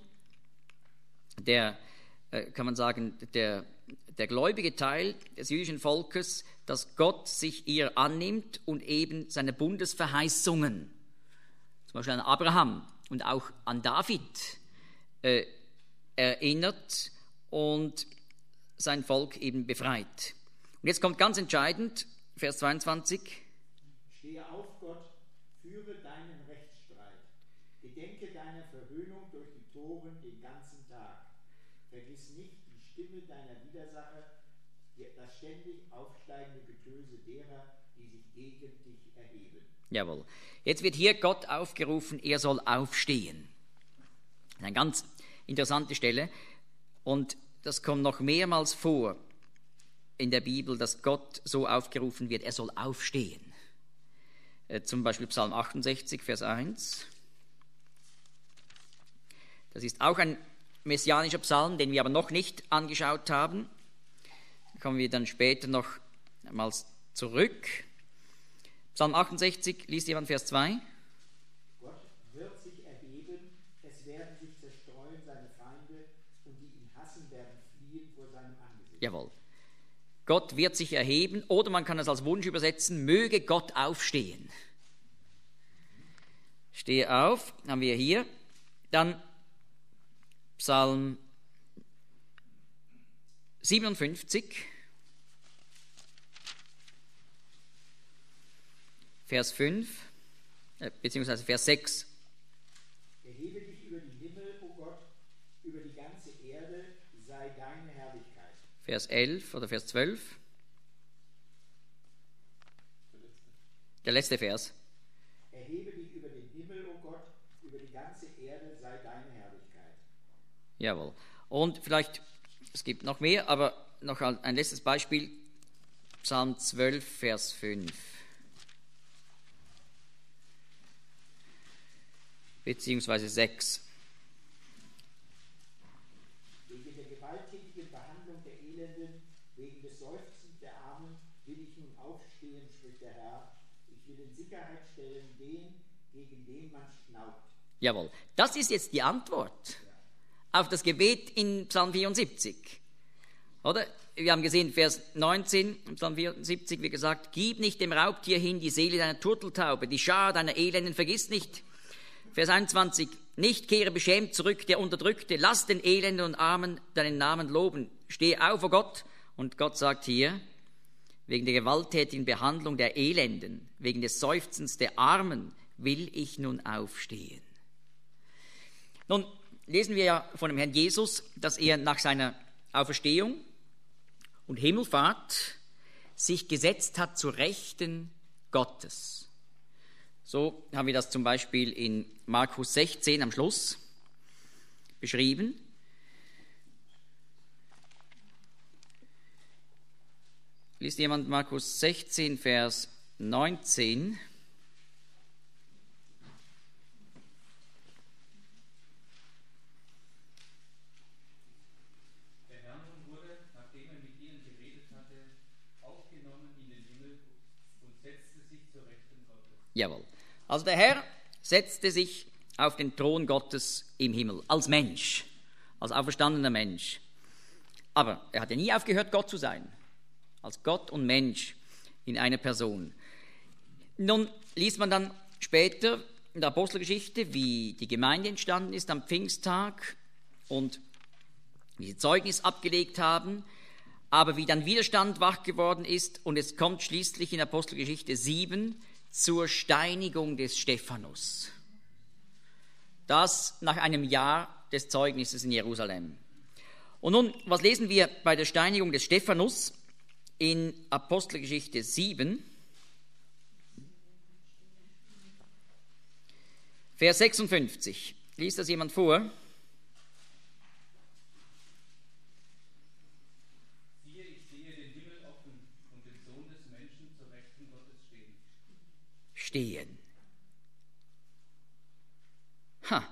der, äh, kann man sagen, der, der gläubige Teil des jüdischen Volkes, dass Gott sich ihr annimmt und eben seine Bundesverheißungen, zum Beispiel an Abraham und auch an David, äh, erinnert und sein Volk eben befreit. Und jetzt kommt ganz entscheidend, Vers zweiundzwanzig. Stehe auf, Gott, führe deinen Rechtsstreit. Gedenke deiner Verhöhnung durch die Toren den ganzen Tag. Vergiss nicht die Stimme deiner Widersacher, das ständig aufsteigende Getöse derer, die sich gegen dich erheben. Jawohl. Jetzt wird hier Gott aufgerufen, er soll aufstehen. Eine ganz interessante Stelle. Und das kommt noch mehrmals vor in der Bibel, dass Gott so aufgerufen wird, er soll aufstehen. Äh, zum Beispiel Psalm achtundsechzig, Vers eins. Das ist auch ein messianischer Psalm, den wir aber noch nicht angeschaut haben. Da kommen wir dann später noch einmal zurück. Psalm achtundsechzig, liest jemand Vers zwei? Gott wird sich erheben, es werden sich zerstreuen seine Feinde und die ihn hassen werden fliehen vor seinem Angesicht. Jawohl. Gott wird sich erheben, oder man kann es als Wunsch übersetzen, möge Gott aufstehen. Stehe auf, haben wir hier. Dann Psalm siebenundfünfzig, Vers fünf, äh, beziehungsweise Vers sechs. Erhebe dich über die Himmel, o Gott, über die ganze Erde sei deine Herrlichkeit. Vers elf oder Vers zwölf. Der letzte Vers. Erhebe dich über den Himmel, o Gott, über die ganze Erde sei deine Herrlichkeit. Jawohl. Und vielleicht, es gibt noch mehr, aber noch ein letztes Beispiel. Psalm zwölf, Vers fünf. Beziehungsweise sechs. Wegen der gewalttätigen Behandlung der Elenden, wegen des Seufzens der Armen, will ich nun aufstehen, spricht der Herr. Ich will in Sicherheit stellen den, gegen den man schnaubt. Jawohl. Das ist jetzt die Antwort auf das Gebet in Psalm vierundsiebzig. Oder? Wir haben gesehen, Vers neunzehn, Psalm vierundsiebzig, wie gesagt, gib nicht dem Raubtier hin die Seele deiner Turteltaube, die Schar deiner Elenden vergiss nicht. Vers einundzwanzig, nicht kehre beschämt zurück der Unterdrückte, lass den Elenden und Armen deinen Namen loben. Steh auf, o Gott. Und Gott sagt hier, wegen der gewalttätigen Behandlung der Elenden, wegen des Seufzens der Armen, will ich nun aufstehen. Nun lesen wir ja von dem Herrn Jesus, dass er nach seiner Auferstehung und Himmelfahrt sich gesetzt hat zur Rechten Gottes. So haben wir das zum Beispiel in Markus sechzehn am Schluss beschrieben. Liest jemand Markus sechzehn, Vers neunzehn? Der Herr nun wurde, nachdem er mit ihnen geredet hatte, aufgenommen in den Himmel und setzte sich zur Rechten Gottes. Jawohl. Also der Herr setzte sich auf den Thron Gottes im Himmel, als Mensch, als auferstandener Mensch. Aber er hat ja nie aufgehört, Gott zu sein. Als Gott und Mensch in einer Person. Nun liest man dann später in der Apostelgeschichte, wie die Gemeinde entstanden ist am Pfingsttag und wie sie Zeugnis abgelegt haben, aber wie dann Widerstand wach geworden ist und es kommt schließlich in Apostelgeschichte sieben zur Steinigung des Stephanus. Das nach einem Jahr des Zeugnisses in Jerusalem. Und nun, was lesen wir bei der Steinigung des Stephanus in Apostelgeschichte sieben? Vers sechsundfünfzig. Liest das jemand vor? Siehe, ich sehe den Himmel offen und den Sohn des Menschen zur Rechten Gottes stehen. Stehen. Ha.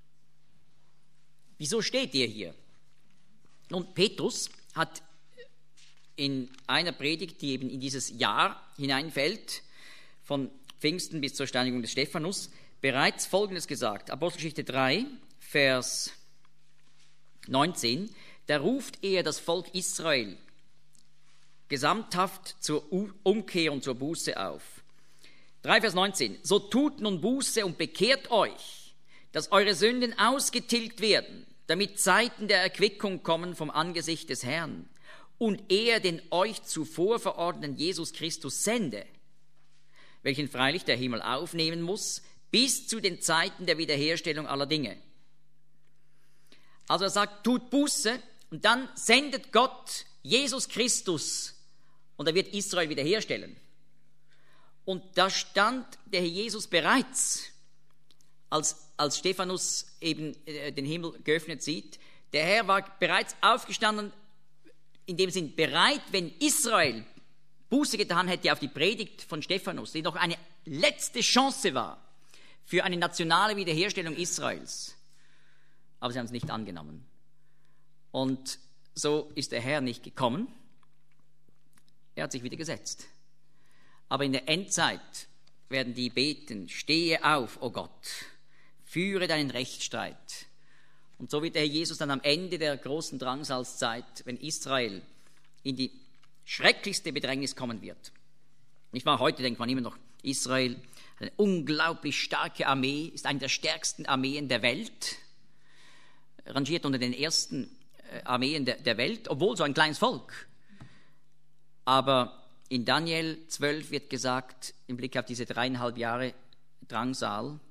Wieso steht ihr hier? Nun, Petrus hat in einer Predigt, die eben in dieses Jahr hineinfällt, von Pfingsten bis zur Steinigung des Stephanus, bereits Folgendes gesagt. Apostelgeschichte drei, Vers neunzehn. Da ruft er das Volk Israel gesamthaft zur Umkehr und zur Buße auf. drei, Vers neunzehn. So tut nun Buße und bekehrt euch, dass eure Sünden ausgetilgt werden, damit Zeiten der Erquickung kommen vom Angesicht des Herrn und er den euch zuvor verordneten Jesus Christus sende, welchen freilich der Himmel aufnehmen muss, bis zu den Zeiten der Wiederherstellung aller Dinge. Also er sagt, tut Buße und dann sendet Gott Jesus Christus und er wird Israel wiederherstellen. Und da stand der Herr Jesus bereits, als, als Stephanus eben äh, den Himmel geöffnet sieht. Der Herr war bereits aufgestanden, in dem Sinn bereit, wenn Israel Buße getan hätte auf die Predigt von Stephanus, die noch eine letzte Chance war für eine nationale Wiederherstellung Israels. Aber sie haben es nicht angenommen. Und so ist der Herr nicht gekommen. Er hat sich wieder gesetzt. Aber in der Endzeit werden die beten, stehe auf, o Gott, führe deinen Rechtsstreit. Und so wird der Herr Jesus dann am Ende der großen Drangsalzzeit, wenn Israel in die schrecklichste Bedrängnis kommen wird. Nicht wahr? Heute denkt man immer noch, Israel, eine unglaublich starke Armee, ist eine der stärksten Armeen der Welt, rangiert unter den ersten Armeen der, der Welt, obwohl so ein kleines Volk. Aber in Daniel zwölf wird gesagt, im Blick auf diese dreieinhalb Jahre Drangsal,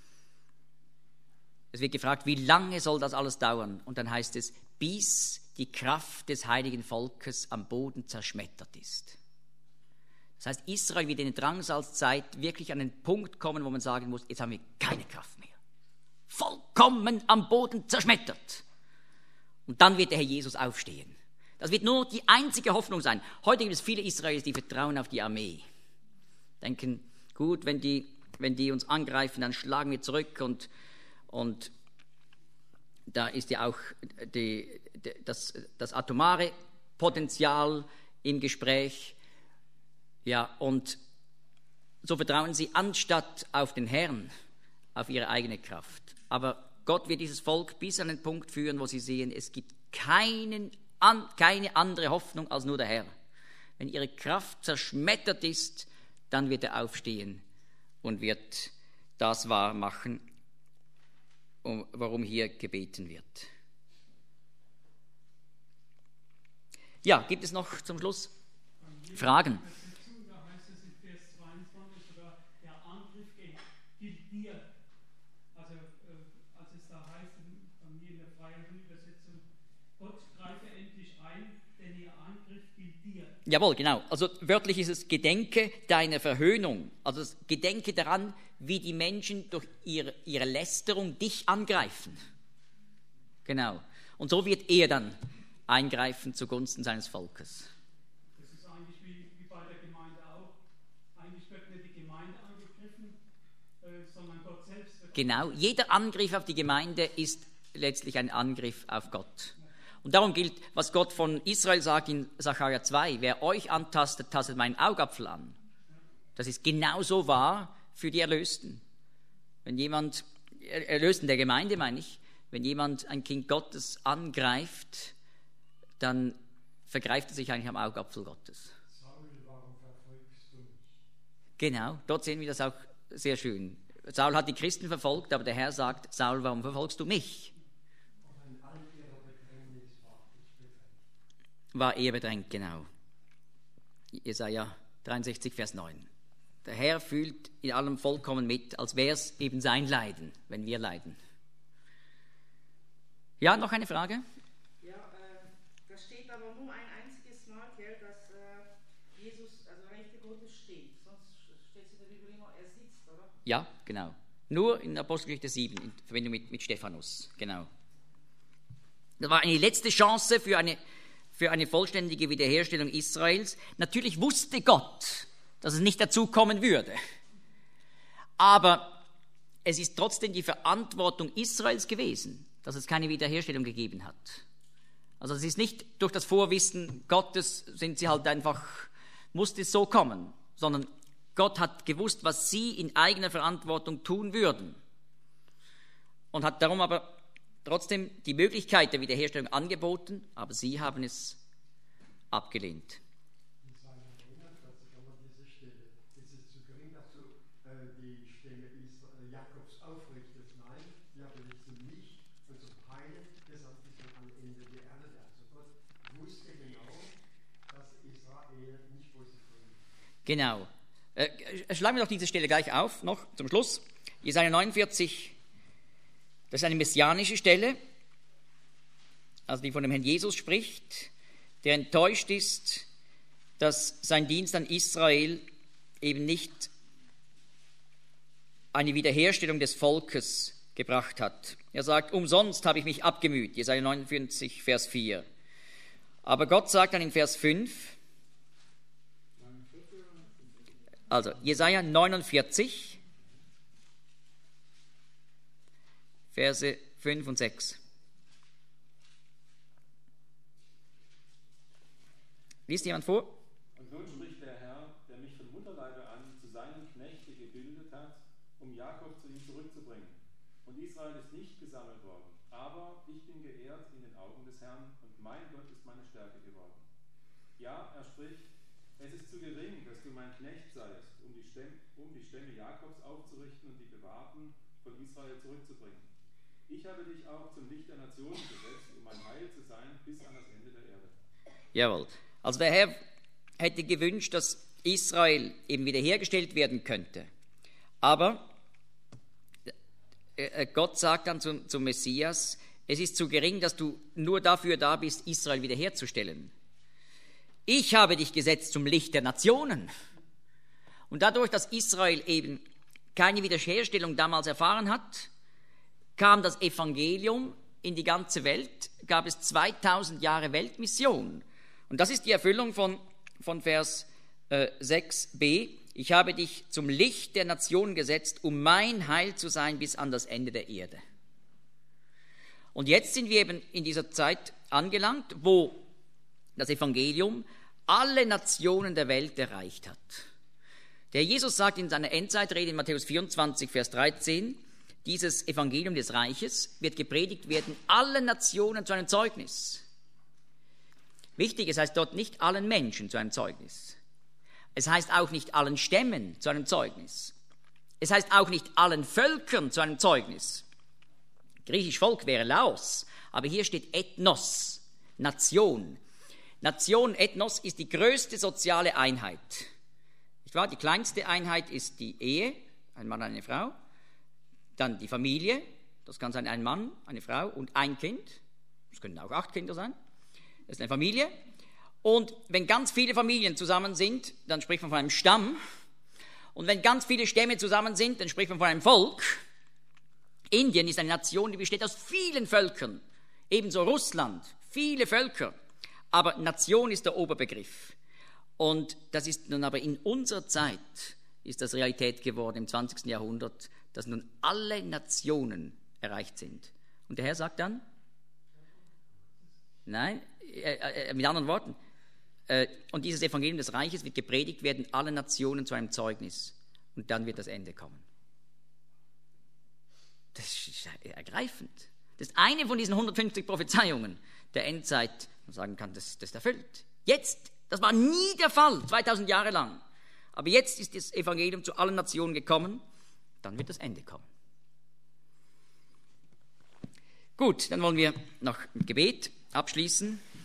es wird gefragt, wie lange soll das alles dauern? Und dann heißt es, bis die Kraft des heiligen Volkes am Boden zerschmettert ist. Das heißt, Israel wird in der Drangsalzzeit wirklich an den Punkt kommen, wo man sagen muss, jetzt haben wir keine Kraft mehr. Vollkommen am Boden zerschmettert. Und dann wird der Herr Jesus aufstehen. Das wird nur die einzige Hoffnung sein. Heute gibt es viele Israelis, die vertrauen auf die Armee. Denken, gut, wenn die, wenn die uns angreifen, dann schlagen wir zurück. Und, und da ist ja auch die, die, das, das atomare Potenzial im Gespräch. Ja, und so vertrauen sie anstatt auf den Herrn, auf ihre eigene Kraft. Aber Gott wird dieses Volk bis an den Punkt führen, wo sie sehen, es gibt keinen, an, keine andere Hoffnung als nur der Herr. Wenn ihre Kraft zerschmettert ist, dann wird er aufstehen und wird das wahr machen, warum hier gebeten wird. Ja, gibt es noch zum Schluss Fragen? Da heißt es in Vers zweiundzwanzig sogar, der Angriff gilt dir. Also äh, als es da heißt, bei mir in der freien Übersetzung, Gott greife endlich ein, denn ihr Angriff gilt dir. Jawohl, genau. Also wörtlich ist es, gedenke deiner Verhöhnung. Also gedenke daran, wie die Menschen durch ihre, ihre Lästerung dich angreifen. Genau. Und so wird er dann eingreifen zugunsten seines Volkes. Das ist eigentlich wie, wie bei der Gemeinde auch. Eigentlich wird nicht die Gemeinde angegriffen, äh, sondern Gott selbst wird. Genau. Jeder Angriff auf die Gemeinde ist letztlich ein Angriff auf Gott. Und darum gilt, was Gott von Israel sagt in Sacharja zwei, wer euch antastet, tastet meinen Augapfel an. Das ist genauso wahr für die Erlösten. Wenn jemand, Erlösten der Gemeinde meine ich, wenn jemand ein Kind Gottes angreift, dann vergreift er sich eigentlich am Augapfel Gottes. Saul, warum verfolgst Genau, dort sehen wir das auch sehr schön. Saul hat die Christen verfolgt, aber der Herr sagt, Saul, warum verfolgst du mich? War er bedrängt, genau. Jesaja dreiundsechzig, Vers neun. Der Herr fühlt in allem vollkommen mit, als wäre es eben sein Leiden, wenn wir leiden. Ja, noch eine Frage? Ja, äh, da steht aber nur ein einziges Mal, gell, dass äh, Jesus, also rechte Gottes steht. Sonst steht es in der Bibel immer, er sitzt, oder? Ja, genau. Nur in Apostelgeschichte sieben, in Verbindung mit, mit Stephanus, genau. Das war eine letzte Chance für eine, für eine vollständige Wiederherstellung Israels. Natürlich wusste Gott, dass es nicht dazu kommen würde. Aber es ist trotzdem die Verantwortung Israels gewesen, dass es keine Wiederherstellung gegeben hat. Also es ist nicht durch das Vorwissen Gottes sind sie halt einfach, musste es so kommen, sondern Gott hat gewusst, was sie in eigener Verantwortung tun würden und hat darum aber trotzdem die Möglichkeit der Wiederherstellung angeboten, aber sie haben es abgelehnt. Genau. Äh, schlagen wir doch diese Stelle gleich auf, noch zum Schluss. Jesaja neunundvierzig, das ist eine messianische Stelle, also die von dem Herrn Jesus spricht, der enttäuscht ist, dass sein Dienst an Israel eben nicht eine Wiederherstellung des Volkes gebracht hat. Er sagt, umsonst habe ich mich abgemüht, Jesaja neunundvierzig, Vers vier. Aber Gott sagt dann in Vers fünf, also Jesaja neunundvierzig, Verse fünf und sechs. Liest jemand vor? Und nun spricht der Herr, der mich von Mutterleibe an zu seinem Knechte gebildet hat, um Jakob zu ihm zurückzubringen. Und Israel ist nicht gesammelt worden. Aber ich bin geehrt in den Augen des Herrn und mein Gott ist meine Stärke geworden. Ja, er spricht, es ist zu gering, dass du mein Knecht seist, um die Stämme, um die Stämme Jakobs aufzurichten und die Bewahrten von Israel zurückzubringen. Ich habe dich auch zum Licht der Nationen gesetzt, um ein Heil zu sein bis an das Ende der Erde. Jawohl. Also der Herr hätte gewünscht, dass Israel eben wiederhergestellt werden könnte. Aber Gott sagt dann zum, zum Messias, es ist zu gering, dass du nur dafür da bist, Israel wiederherzustellen. Ich habe dich gesetzt zum Licht der Nationen. Und dadurch, dass Israel eben keine Wiederherstellung damals erfahren hat, kam das Evangelium in die ganze Welt, gab es zweitausend Jahre Weltmission. Und das ist die Erfüllung von, von Vers äh, sechs b. Ich habe dich zum Licht der Nationen gesetzt, um mein Heil zu sein bis an das Ende der Erde. Und jetzt sind wir eben in dieser Zeit angelangt, wo das Evangelium alle Nationen der Welt erreicht hat. Der Jesus sagt in seiner Endzeitrede in Matthäus vierundzwanzig, Vers dreizehn, dieses Evangelium des Reiches wird gepredigt werden allen Nationen zu einem Zeugnis. Wichtig, es heißt dort nicht allen Menschen zu einem Zeugnis. Es heißt auch nicht allen Stämmen zu einem Zeugnis. Es heißt auch nicht allen Völkern zu einem Zeugnis. Griechisch Volk wäre Laos, aber hier steht Ethnos, Nation. Nation, Ethnos, ist die größte soziale Einheit. Nicht wahr? Die kleinste Einheit ist die Ehe, ein Mann, eine Frau. Dann die Familie, das kann sein ein Mann, eine Frau und ein Kind. Das können auch acht Kinder sein. Das ist eine Familie. Und wenn ganz viele Familien zusammen sind, dann spricht man von einem Stamm. Und wenn ganz viele Stämme zusammen sind, dann spricht man von einem Volk. Indien ist eine Nation, die besteht aus vielen Völkern. Ebenso Russland, viele Völker. Aber Nation ist der Oberbegriff. Und das ist nun aber in unserer Zeit, ist das Realität geworden im zwanzigsten Jahrhundert, dass nun alle Nationen erreicht sind. Und der Herr sagt dann, nein, äh, äh, mit anderen Worten, äh, und dieses Evangelium des Reiches wird gepredigt werden, alle Nationen zu einem Zeugnis. Und dann wird das Ende kommen. Das ist ergreifend. Das ist eine von diesen hundertfünfzig Prophezeiungen der Endzeit, man sagen kann, das, das ist erfüllt. Jetzt, das war nie der Fall, zweitausend Jahre lang. Aber jetzt ist das Evangelium zu allen Nationen gekommen, dann wird das Ende kommen. Gut, dann wollen wir noch im Gebet abschließen.